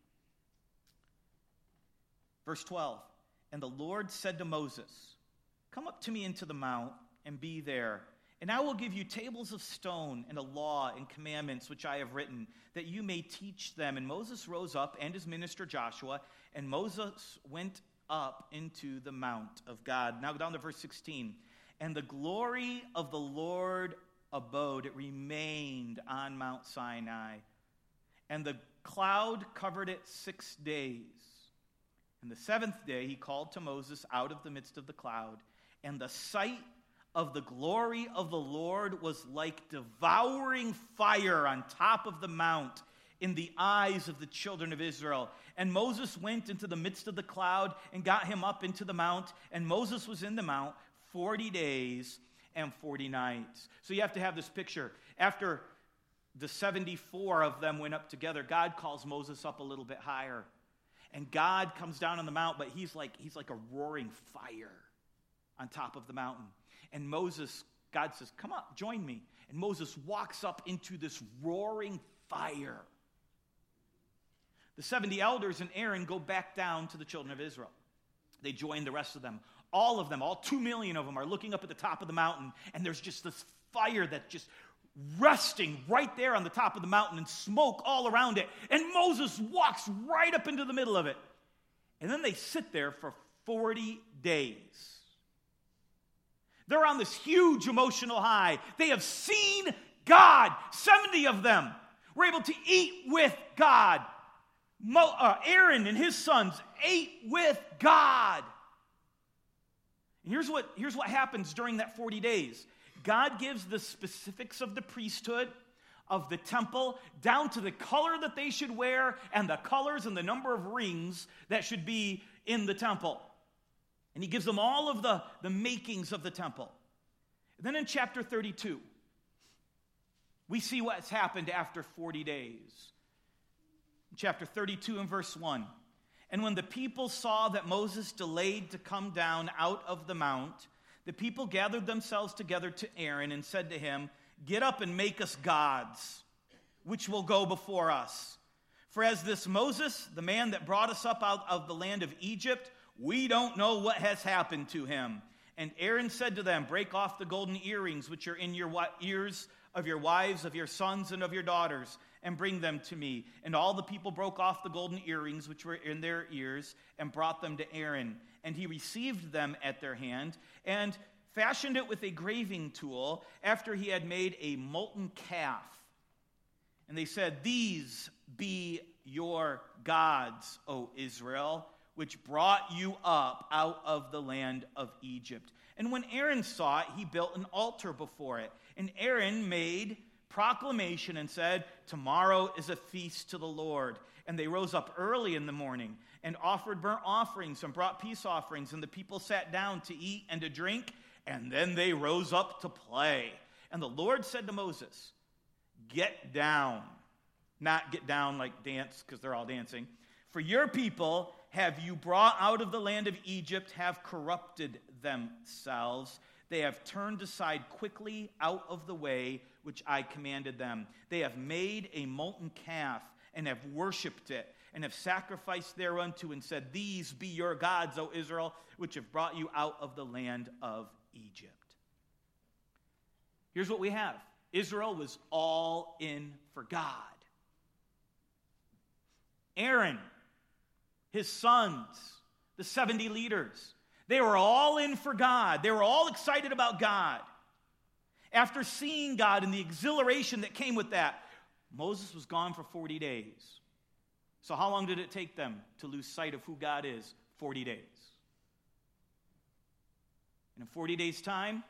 Verse 12, and the Lord said to Moses, come up to me into the mount and be there, and I will give you tables of stone and a law and commandments which I have written, that you may teach them. And Moses rose up, and his minister Joshua, and Moses went up into the mount of God. Now go down to verse 16. And the glory of the Lord abode, it remained on Mount Sinai. And the cloud covered it 6 days. And the seventh day he called to Moses out of the midst of the cloud. And the sight of the glory of the Lord was like devouring fire on top of the mount in the eyes of the children of Israel. And Moses went into the midst of the cloud and got him up into the mount. And Moses was in the mount 40 days and 40 nights. So you have to have this picture. After the 74 of them went up together, God calls Moses up a little bit higher. And God comes down on the mount, but he's like a roaring fire on top of the mountain. And Moses, God says, come up, join me. And Moses walks up into this roaring fire. The 70 elders and Aaron go back down to the children of Israel. They join the rest of them. All of them, all 2 million of them, are looking up at the top of the mountain, and there's just this fire that's just resting right there on the top of the mountain and smoke all around it. And Moses walks right up into the middle of it. And then they sit there for 40 days. They're on this huge emotional high. They have seen God. 70 of them were able to eat with God. Aaron and his sons ate with God. And here's what happens during that 40 days. God gives the specifics of the priesthood, of the temple, down to the color that they should wear and the colors and the number of rings that should be in the temple. And he gives them all of the makings of the temple. And then in chapter 32, we see what's happened after 40 days. In chapter 32 and verse 1, and when the people saw that Moses delayed to come down out of the mount, the people gathered themselves together to Aaron and said to him, get up and make us gods, which will go before us. For as this Moses, the man that brought us up out of the land of Egypt, we don't know what has happened to him. And Aaron said to them, break off the golden earrings which are in your ears of your wives, of your sons, and of your daughters, and bring them to me. And all the people broke off the golden earrings which were in their ears and brought them to Aaron. And he received them at their hand and fashioned it with a graving tool after he had made a molten calf. And they said, these be your gods, O Israel, which brought you up out of the land of Egypt. And when Aaron saw it, he built an altar before it. And Aaron made proclamation and said, tomorrow is a feast to the Lord. And they rose up early in the morning and offered burnt offerings and brought peace offerings. And the people sat down to eat and to drink, and then they rose up to play. And the Lord said to Moses, get down. Not get down like dance, because they're all dancing. For your people have you brought out of the land of Egypt, have corrupted themselves. They have turned aside quickly out of the way which I commanded them. They have made a molten calf and have worshipped it and have sacrificed thereunto and said, these be your gods, O Israel, which have brought you out of the land of Egypt. Here's what we have. Israel was all in for God. Aaron, his sons, the 70 leaders, They were all in for God. They were all excited about God. After seeing God and the exhilaration that came with that, Moses was gone for 40 days. So how long did it take them to lose sight of who God is? 40 days. And in 40 days' time,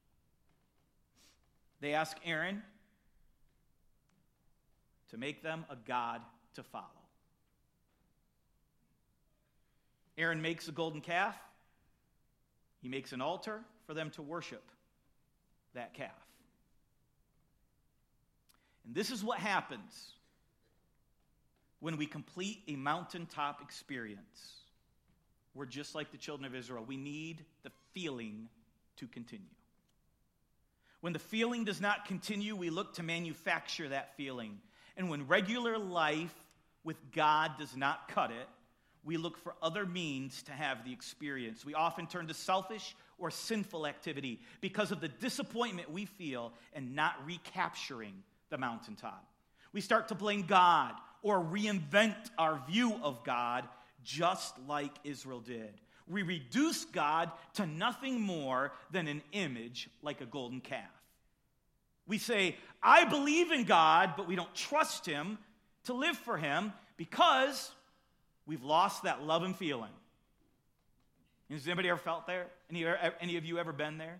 they asked Aaron to make them a god to follow. Aaron makes a golden calf. He makes an altar for them to worship that calf. And this is what happens when we complete a mountaintop experience. We're just like the children of Israel. We need the feeling to continue. When the feeling does not continue, we look to manufacture that feeling. And when regular life with God does not cut it, we look for other means to have the experience. We often turn to selfish or sinful activity because of the disappointment we feel in not recapturing the mountaintop. We start to blame God or reinvent our view of God, just like Israel did. We reduce God to nothing more than an image like a golden calf. We say, I believe in God, but we don't trust him to live for him because we've lost that love and feeling. Has anybody ever felt there? Any of you ever been there?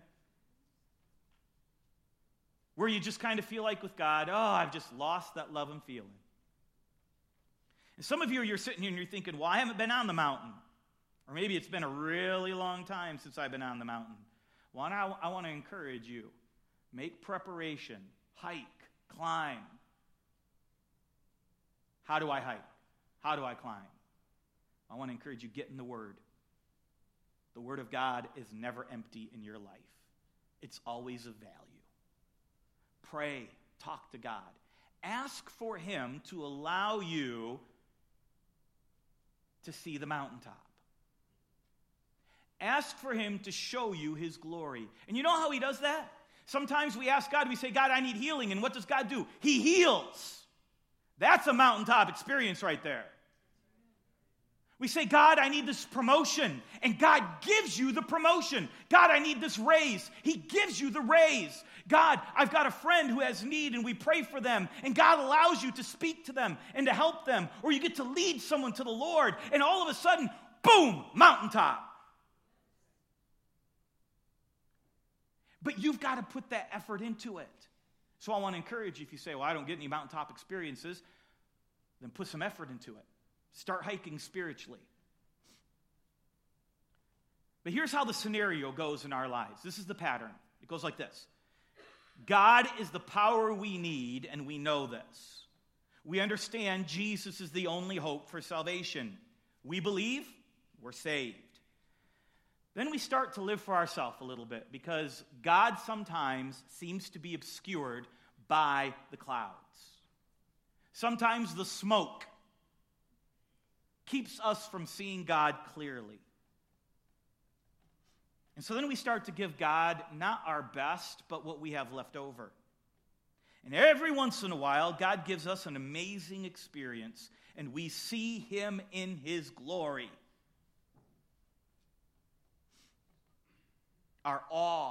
Where you just kind of feel like with God, I've just lost that love and feeling. And some of you, you're sitting here and you're thinking, well, I haven't been on the mountain. Or maybe it's been a really long time since I've been on the mountain. Well, I want to encourage you. Make preparation. Hike. Climb. How do I hike? How do I climb? I want to encourage you, get in the Word. The Word of God is never empty in your life. It's always of value. Pray. Talk to God. Ask for him to allow you to see the mountaintop. Ask for him to show you his glory. And you know how he does that? Sometimes we ask God, we say, God, I need healing. And what does God do? He heals. That's a mountaintop experience right there. We say, God, I need this promotion. And God gives you the promotion. God, I need this raise. He gives you the raise. God, I've got a friend who has need and we pray for them. And God allows you to speak to them and to help them. Or you get to lead someone to the Lord. And all of a sudden, boom, mountaintop. But you've got to put that effort into it. So I want to encourage you, if you say, well, I don't get any mountaintop experiences, then put some effort into it. Start hiking spiritually. But here's how the scenario goes in our lives. This is the pattern. It goes like this. God is the power we need, and we know this. We understand Jesus is the only hope for salvation. We believe, we're saved. Then we start to live for ourselves a little bit because God sometimes seems to be obscured by the clouds. Sometimes the smoke keeps us from seeing God clearly. And so then we start to give God not our best, but what we have left over. And every once in a while, God gives us an amazing experience, and we see him in his glory. Our awe,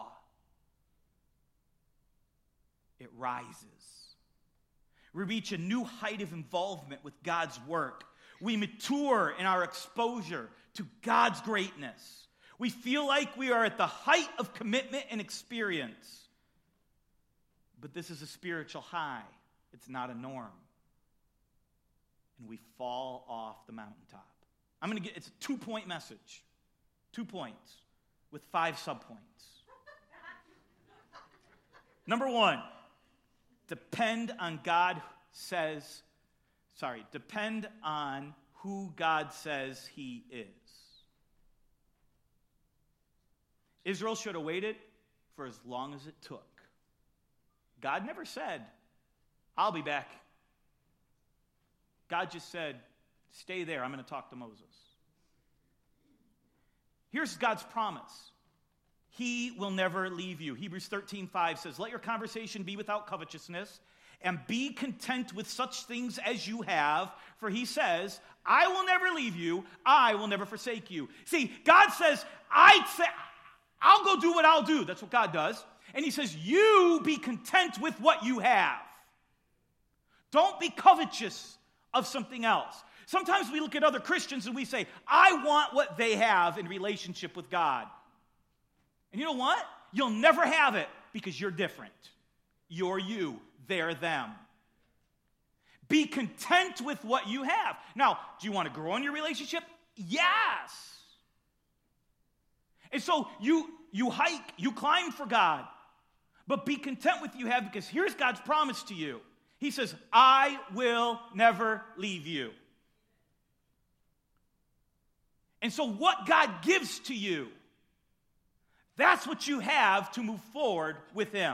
it rises. We reach a new height of involvement with God's work. We mature in our exposure to God's greatness. We feel like we are at the height of commitment and experience. But this is a spiritual high. It's not a norm. And we fall off the mountaintop. It's a 2-point message. 2 points with 5 subpoints. Number 1, depend on who God says he is. Israel should have waited for as long as it took. God never said, I'll be back. God just said, stay there. I'm going to talk to Moses. Here's God's promise. He will never leave you. Hebrews 13:5 says, let your conversation be without covetousness, and be content with such things as you have, for he says, I will never leave you, I will never forsake you. See, God says, I'll go do what I'll do. That's what God does. And he says, you be content with what you have. Don't be covetous of something else. Sometimes we look at other Christians and we say, I want what they have in relationship with God. And you know what? You'll never have it because you're different. You're you. They're them. Be content with what you have. Now, do you want to grow in your relationship? Yes. And so you hike, you climb for God. But be content with what you have, because here's God's promise to you. He says, I will never leave you. And so what God gives to you, that's what you have to move forward with him.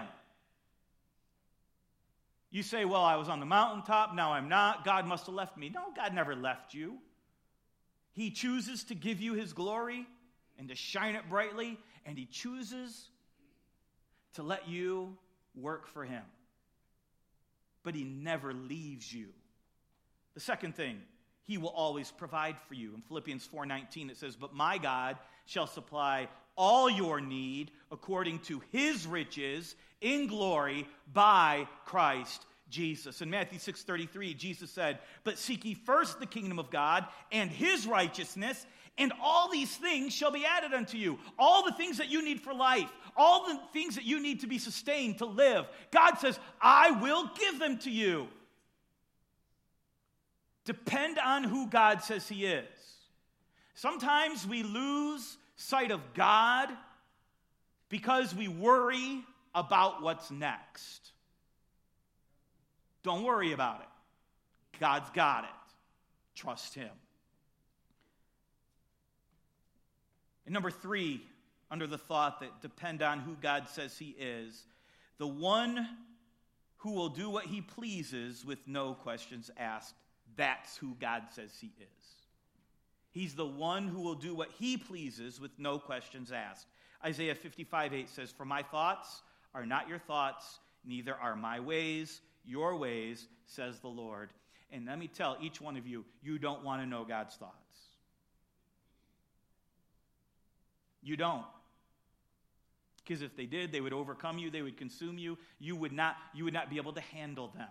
You say, well, I was on the mountaintop, now I'm not. God must have left me. No, God never left you. He chooses to give you his glory and to shine it brightly, and he chooses to let you work for him. But he never leaves you. The second thing, he will always provide for you. In Philippians 4:19 it says, but my God shall supply all your need according to his riches in glory by Christ Jesus. In Matthew 6:33, Jesus said, but seek ye first the kingdom of God and his righteousness, and all these things shall be added unto you. All the things that you need for life, all the things that you need to be sustained, to live, God says, I will give them to you. Depend on who God says he is. Sometimes we lose sight of God because we worry about what's next. Don't worry about it. God's got it. Trust him. And number 3, under the thought that depend on who God says he is, the one who will do what he pleases with no questions asked, that's who God says he is. He's the one who will do what he pleases with no questions asked. Isaiah 55:8 says, for my thoughts are not your thoughts, neither are my ways your ways, says the Lord. And let me tell each one of you, you don't want to know God's thoughts. You don't. Because if they did, they would overcome you, they would consume you. You would not be able to handle them.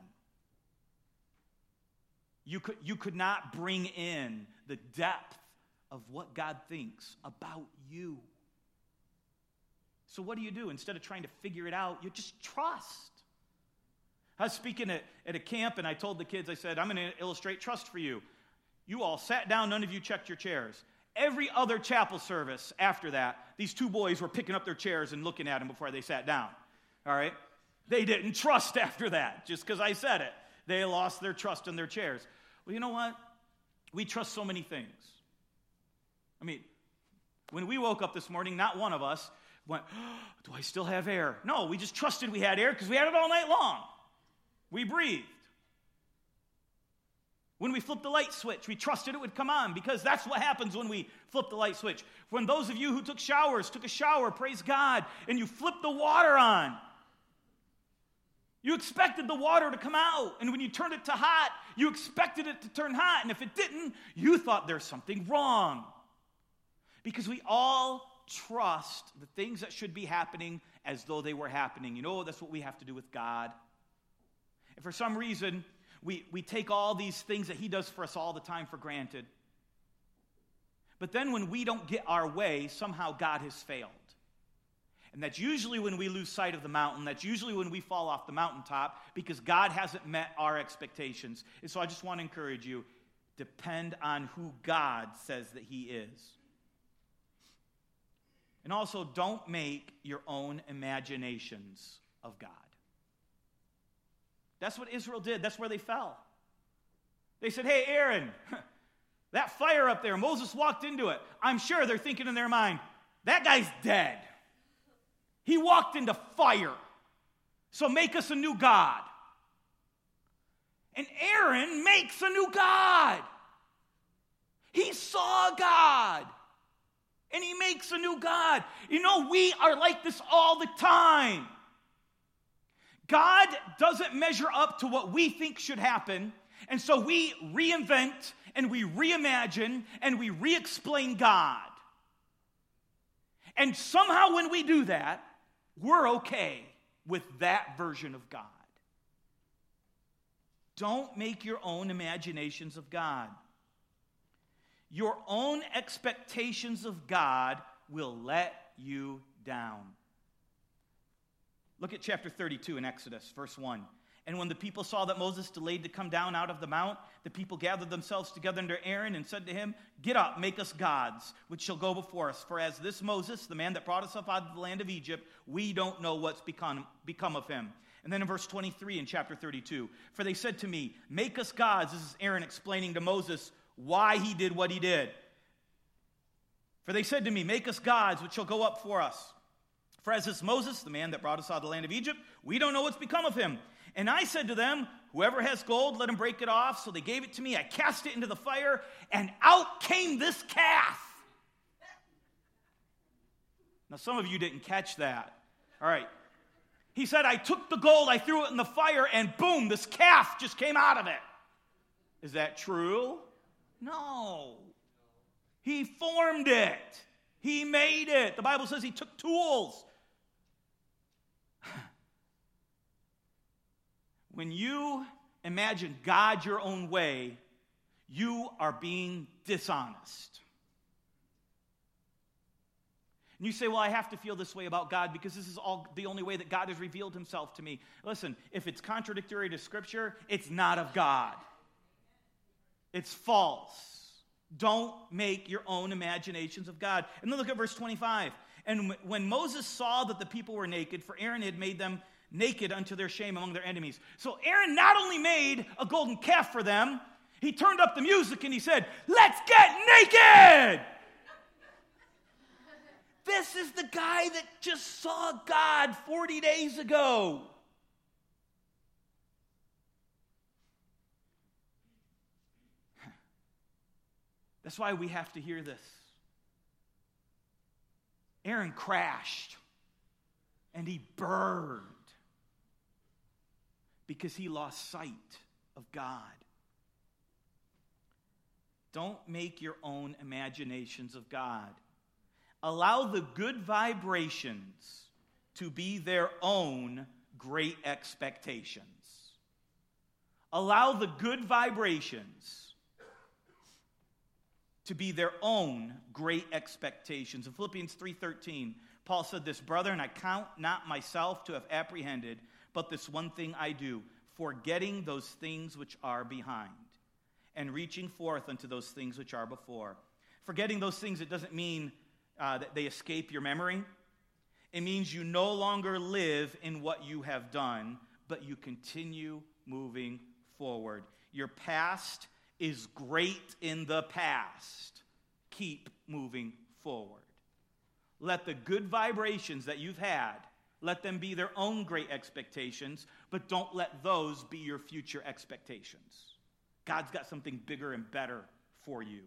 You could not bring in the depth of what God thinks about you. So what do? Instead of trying to figure it out, you just trust. I was speaking at a camp, and I told the kids, I said, I'm going to illustrate trust for you. You all sat down, none of you checked your chairs. Every other chapel service after that, these 2 boys were picking up their chairs and looking at them before they sat down. All right? They didn't trust after that, just because I said it. They lost their trust in their chairs. Well, you know what? We trust so many things. I mean, when we woke up this morning, not one of us went, oh, do I still have air? No, we just trusted we had air because we had it all night long. We breathed. When we flipped the light switch, we trusted it would come on, because that's what happens when we flip the light switch. When those of you who took a shower, praise God, and you flipped the water on, you expected the water to come out, and when you turned it to hot, you expected it to turn hot, and if it didn't, you thought there's something wrong. Because we all trust the things that should be happening as though they were happening. You know, that's what we have to do with God. And for some reason, we take all these things that he does for us all the time for granted. But then when we don't get our way, somehow God has failed. And that's usually when we lose sight of the mountain. That's usually when we fall off the mountaintop, because God hasn't met our expectations. And so I just want to encourage you, depend on who God says that he is. And also, don't make your own imaginations of God. That's what Israel did. That's where they fell. They said, hey, Aaron, that fire up there, Moses walked into it. I'm sure they're thinking in their mind, that guy's dead. He walked into fire. So make us a new God. And Aaron makes a new God. He saw God. And he makes a new God. You know, we are like this all the time. God doesn't measure up to what we think should happen, and so we reinvent and we reimagine and we re-explain God. And somehow when we do that, we're okay with that version of God. Don't make your own imaginations of God. Your own expectations of God will let you down. Look at chapter 32 in Exodus, verse 1. And when the people saw that Moses delayed to come down out of the mount, the people gathered themselves together under Aaron and said to him, "Get up, make us gods, which shall go before us. For as this Moses, the man that brought us up out of the land of Egypt, we don't know what's become of him." And then in verse 23 in chapter 32, "For they said to me, 'Make us gods.'" This is Aaron explaining to Moses why he did what he did. "For they said to me, 'Make us gods, which shall go up for us. For as this Moses, the man that brought us out of the land of Egypt, we don't know what's become of him.' And I said to them, 'Whoever has gold, let him break it off.' So they gave it to me. I cast it into the fire, and out came this calf." Now, some of you didn't catch that. All right. He said, "I took the gold, I threw it in the fire, and boom, this calf just came out of it." Is that true? No. He formed it. He made it. The Bible says he took tools. When you imagine God your own way, you are being dishonest. And you say, "Well, I have to feel this way about God because this is all the only way that God has revealed himself to me." Listen, if it's contradictory to Scripture, it's not of God. It's false. Don't make your own imaginations of God. And then look at verse 25. "And when Moses saw that the people were naked, for Aaron had made them naked unto their shame among their enemies." So Aaron not only made a golden calf for them, he turned up the music and he said, "Let's get naked!" This is the guy that just saw God 40 days ago. That's why we have to hear this. Aaron crashed and he burned because he lost sight of God. Don't make your own imaginations of God. Allow the good vibrations to be their own great expectations. Allow the good vibrations to be their own great expectations. In Philippians 3:13, Paul said this, "Brethren, I count not myself to have apprehended, but this one thing I do, forgetting those things which are behind, and reaching forth unto those things which are before." Forgetting those things, it doesn't mean that they escape your memory. It means you no longer live in what you have done, but you continue moving forward. Your past is great in the past. Keep moving forward. Let the good vibrations that you've had, let them be their own great expectations, but don't let those be your future expectations. God's got something bigger and better for you.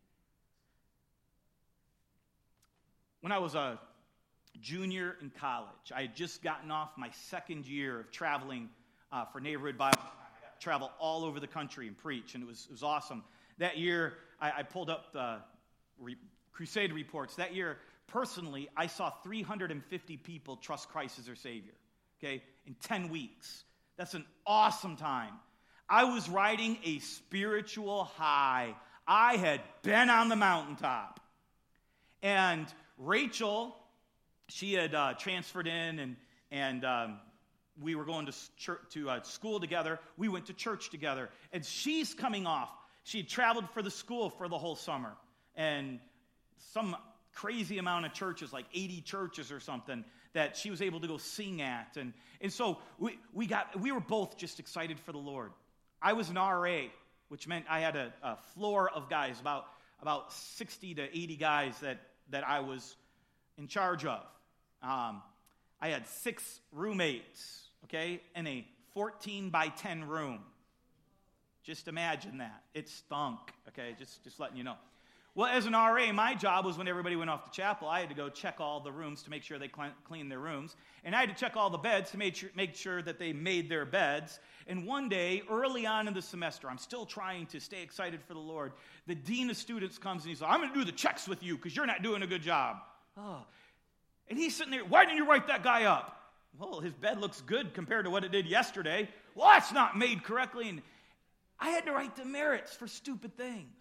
When I was a junior in college, I had just gotten off my second year of traveling for Neighborhood Bible. I got to travel all over the country and preach, and it was awesome. That year, I pulled up the Crusade reports. That year, personally, I saw 350 people trust Christ as their Savior, okay, in 10 weeks. That's an awesome time. I was riding a spiritual high. I had been on the mountaintop. And Rachel, she had transferred in, and we were going to school together. We went to church together. And she's coming off. She had traveled for the school for the whole summer. And some crazy amount of churches, like 80 churches or something, that she was able to go sing at. And so we were both just excited for the Lord. I was an RA, which meant I had a floor of guys, about 60 to 80 guys that I was in charge of. I had 6 roommates, okay, in a 14 by 10 room. Just imagine that. It stunk, okay, just letting you know. Well, as an RA, my job was when everybody went off to chapel, I had to go check all the rooms to make sure they cleaned their rooms. And I had to check all the beds to make sure that they made their beds. And one day, early on in the semester, I'm still trying to stay excited for the Lord. The dean of students comes and he says, I'm going to do the checks with you because you're not doing a good job. Oh. And he's sitting there, why didn't you write that guy up? Well, his bed looks good compared to what it did yesterday. Well, that's not made correctly. And I had to write demerits for stupid things.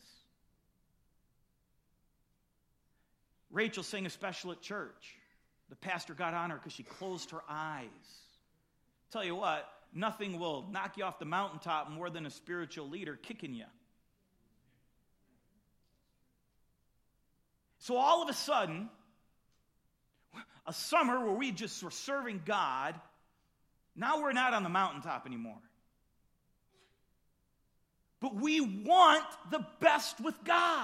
Rachel sang a special at church. The pastor got on her because she closed her eyes. Tell you what, nothing will knock you off the mountaintop more than a spiritual leader kicking you. So all of a sudden, a summer where we just were serving God, now we're not on the mountaintop anymore. But we want the best with God.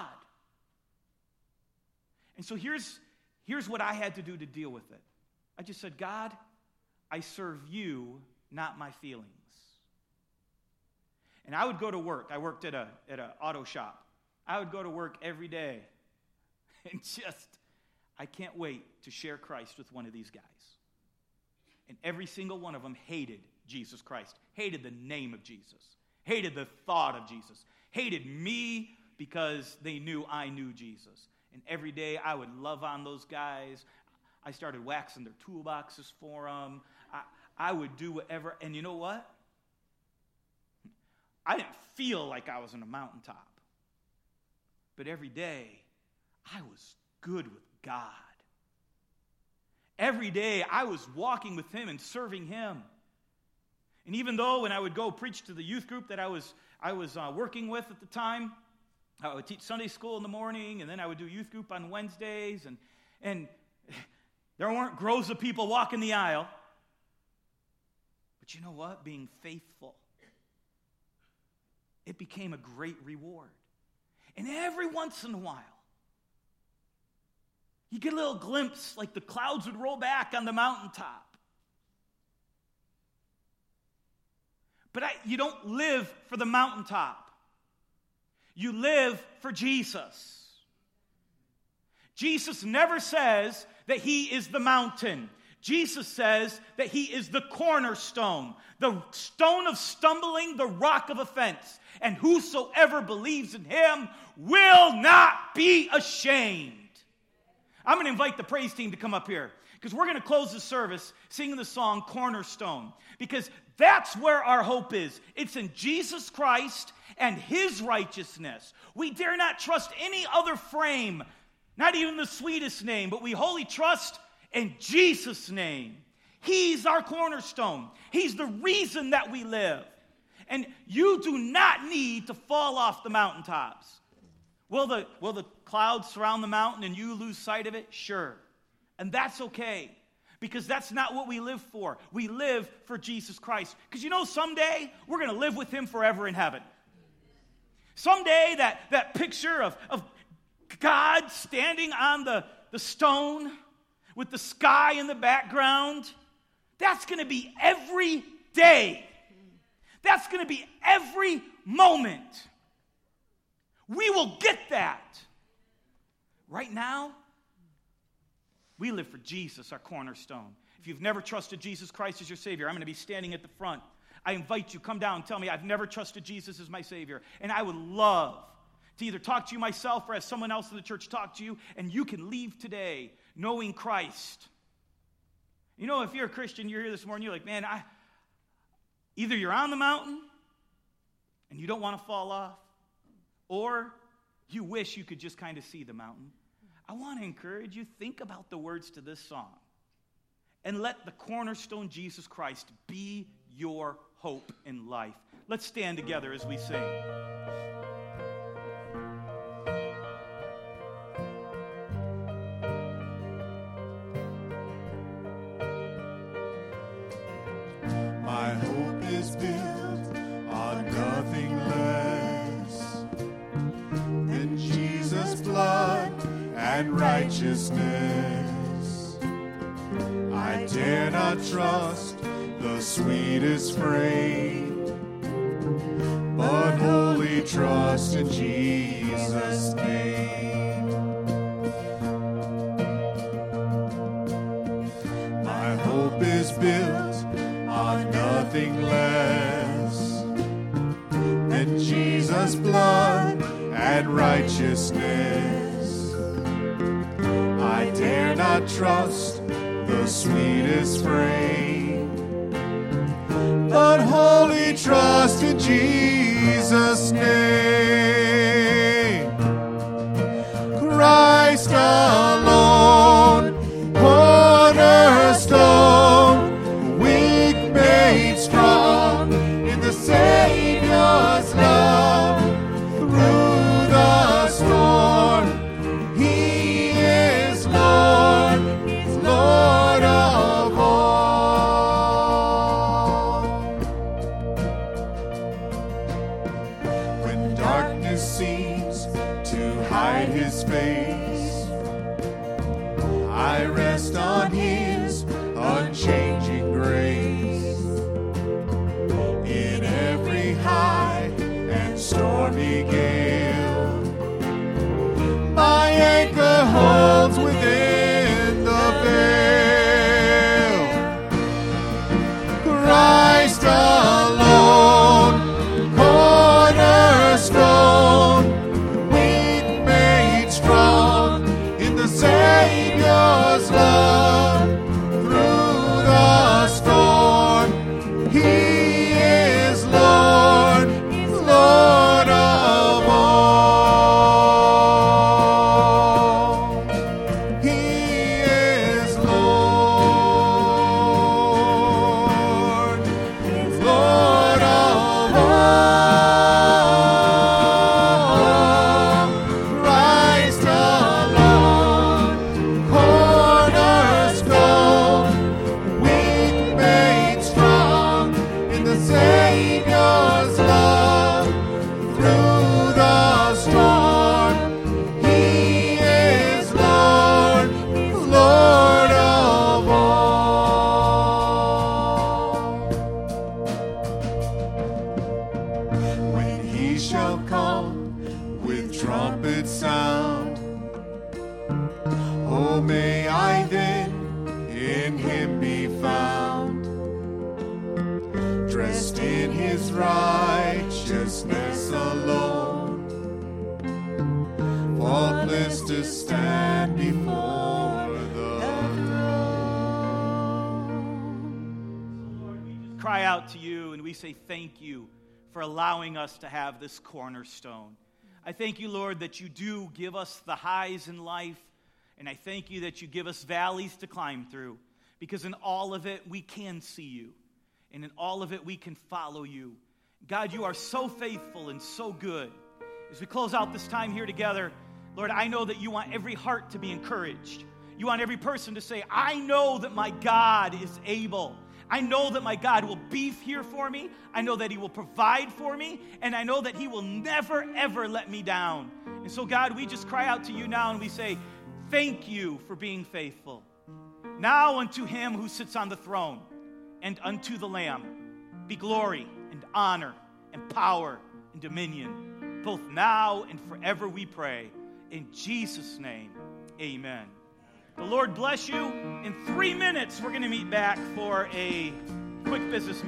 And so here's what I had to do to deal with it. I just said, God, I serve you, not my feelings. And I would go to work. I worked at an auto shop. I would go to work every day and I can't wait to share Christ with one of these guys. And every single one of them hated Jesus Christ, hated the name of Jesus, hated the thought of Jesus, hated me because they knew I knew Jesus. And every day I would love on those guys. I started waxing their toolboxes for them. I would do whatever. And you know what? I didn't feel like I was on a mountaintop. But every day I was good with God. Every day I was walking with Him and serving Him. And even though when I would go preach to the youth group that I was working with at the time, I would teach Sunday school in the morning, and then I would do youth group on Wednesdays, and there weren't groves of people walking the aisle. But you know what? Being faithful, it became a great reward. And every once in a while, you get a little glimpse, like the clouds would roll back on the mountaintop. But you don't live for the mountaintop. You live for Jesus. Jesus never says that He is the mountain. Jesus says that He is the cornerstone, the stone of stumbling, the rock of offense. And whosoever believes in Him will not be ashamed. I'm going to invite the praise team to come up here because we're going to close the service singing the song Cornerstone, because that's where our hope is. It's in Jesus Christ and His righteousness. We dare not trust any other frame, not even the sweetest name, but we wholly trust in Jesus' name. He's our cornerstone. He's the reason that we live. And you do not need to fall off the mountaintops. Will the clouds surround the mountain and you lose sight of it? Sure. And that's okay, because that's not what we live for. We live for Jesus Christ. Because you know, someday we're going to live with Him forever in heaven. Someday that picture of God standing on the stone with the sky in the background, that's going to be every day. That's going to be every moment. We will get that. Right now, we live for Jesus, our cornerstone. If you've never trusted Jesus Christ as your Savior, I'm going to be standing at the front. I invite you, come down and tell me, I've never trusted Jesus as my Savior. And I would love to either talk to you myself or have someone else in the church talk to you, and you can leave today knowing Christ. You know, if you're a Christian, you're here this morning, you're like, man, either you're on the mountain and you don't want to fall off, or you wish you could just kind of see the mountain. I want to encourage you, think about the words to this song and let the cornerstone Jesus Christ be your hope in life. Let's stand together as we sing. My hope is built on nothing less than Jesus' blood and righteousness. I dare not trust the sweetest frame, but wholly trust in Jesus' name. My hope is built on nothing less than Jesus' blood and righteousness. I dare not trust the sweetest frame, but wholly trust in Jesus' name. Christ alone, cornerstone, weak made strong in the Savior's love. Through the storm, He is Lord, Lord of all. When darkness seems to hide His face, I rest on His unchanging grace. In every high and stormy gale, my anchor holds within the veil. Christ alone, cornerstone, weak made strong in the Savior's love. Through the storm, He is Lord, Lord of all. He is Lord, Lord of all. Christ alone, cornerstone, weak made strong in the Savior's love. Through the storm, He is Lord, Lord of all. When He shall come with trumpet sound, oh, may I then in Him be found, dressed in His righteousness alone, faultless to stand before the throne. Cry out to you, and we say thank you for allowing us to have this cornerstone. I thank you, Lord, that you do give us the highs in life, and I thank you that you give us valleys to climb through, because in all of it, we can see you, and in all of it, we can follow you. God, you are so faithful and so good. As we close out this time here together, Lord, I know that you want every heart to be encouraged. You want every person to say, I know that my God is able. I know that my God will be here for me. I know that He will provide for me. And I know that He will never, ever let me down. And so, God, we just cry out to you now and we say, thank you for being faithful. Now unto Him who sits on the throne and unto the Lamb be glory and honor and power and dominion, both now and forever we pray. In Jesus' name, amen. The Lord bless you. In 3 minutes, we're going to meet back for a quick business meeting.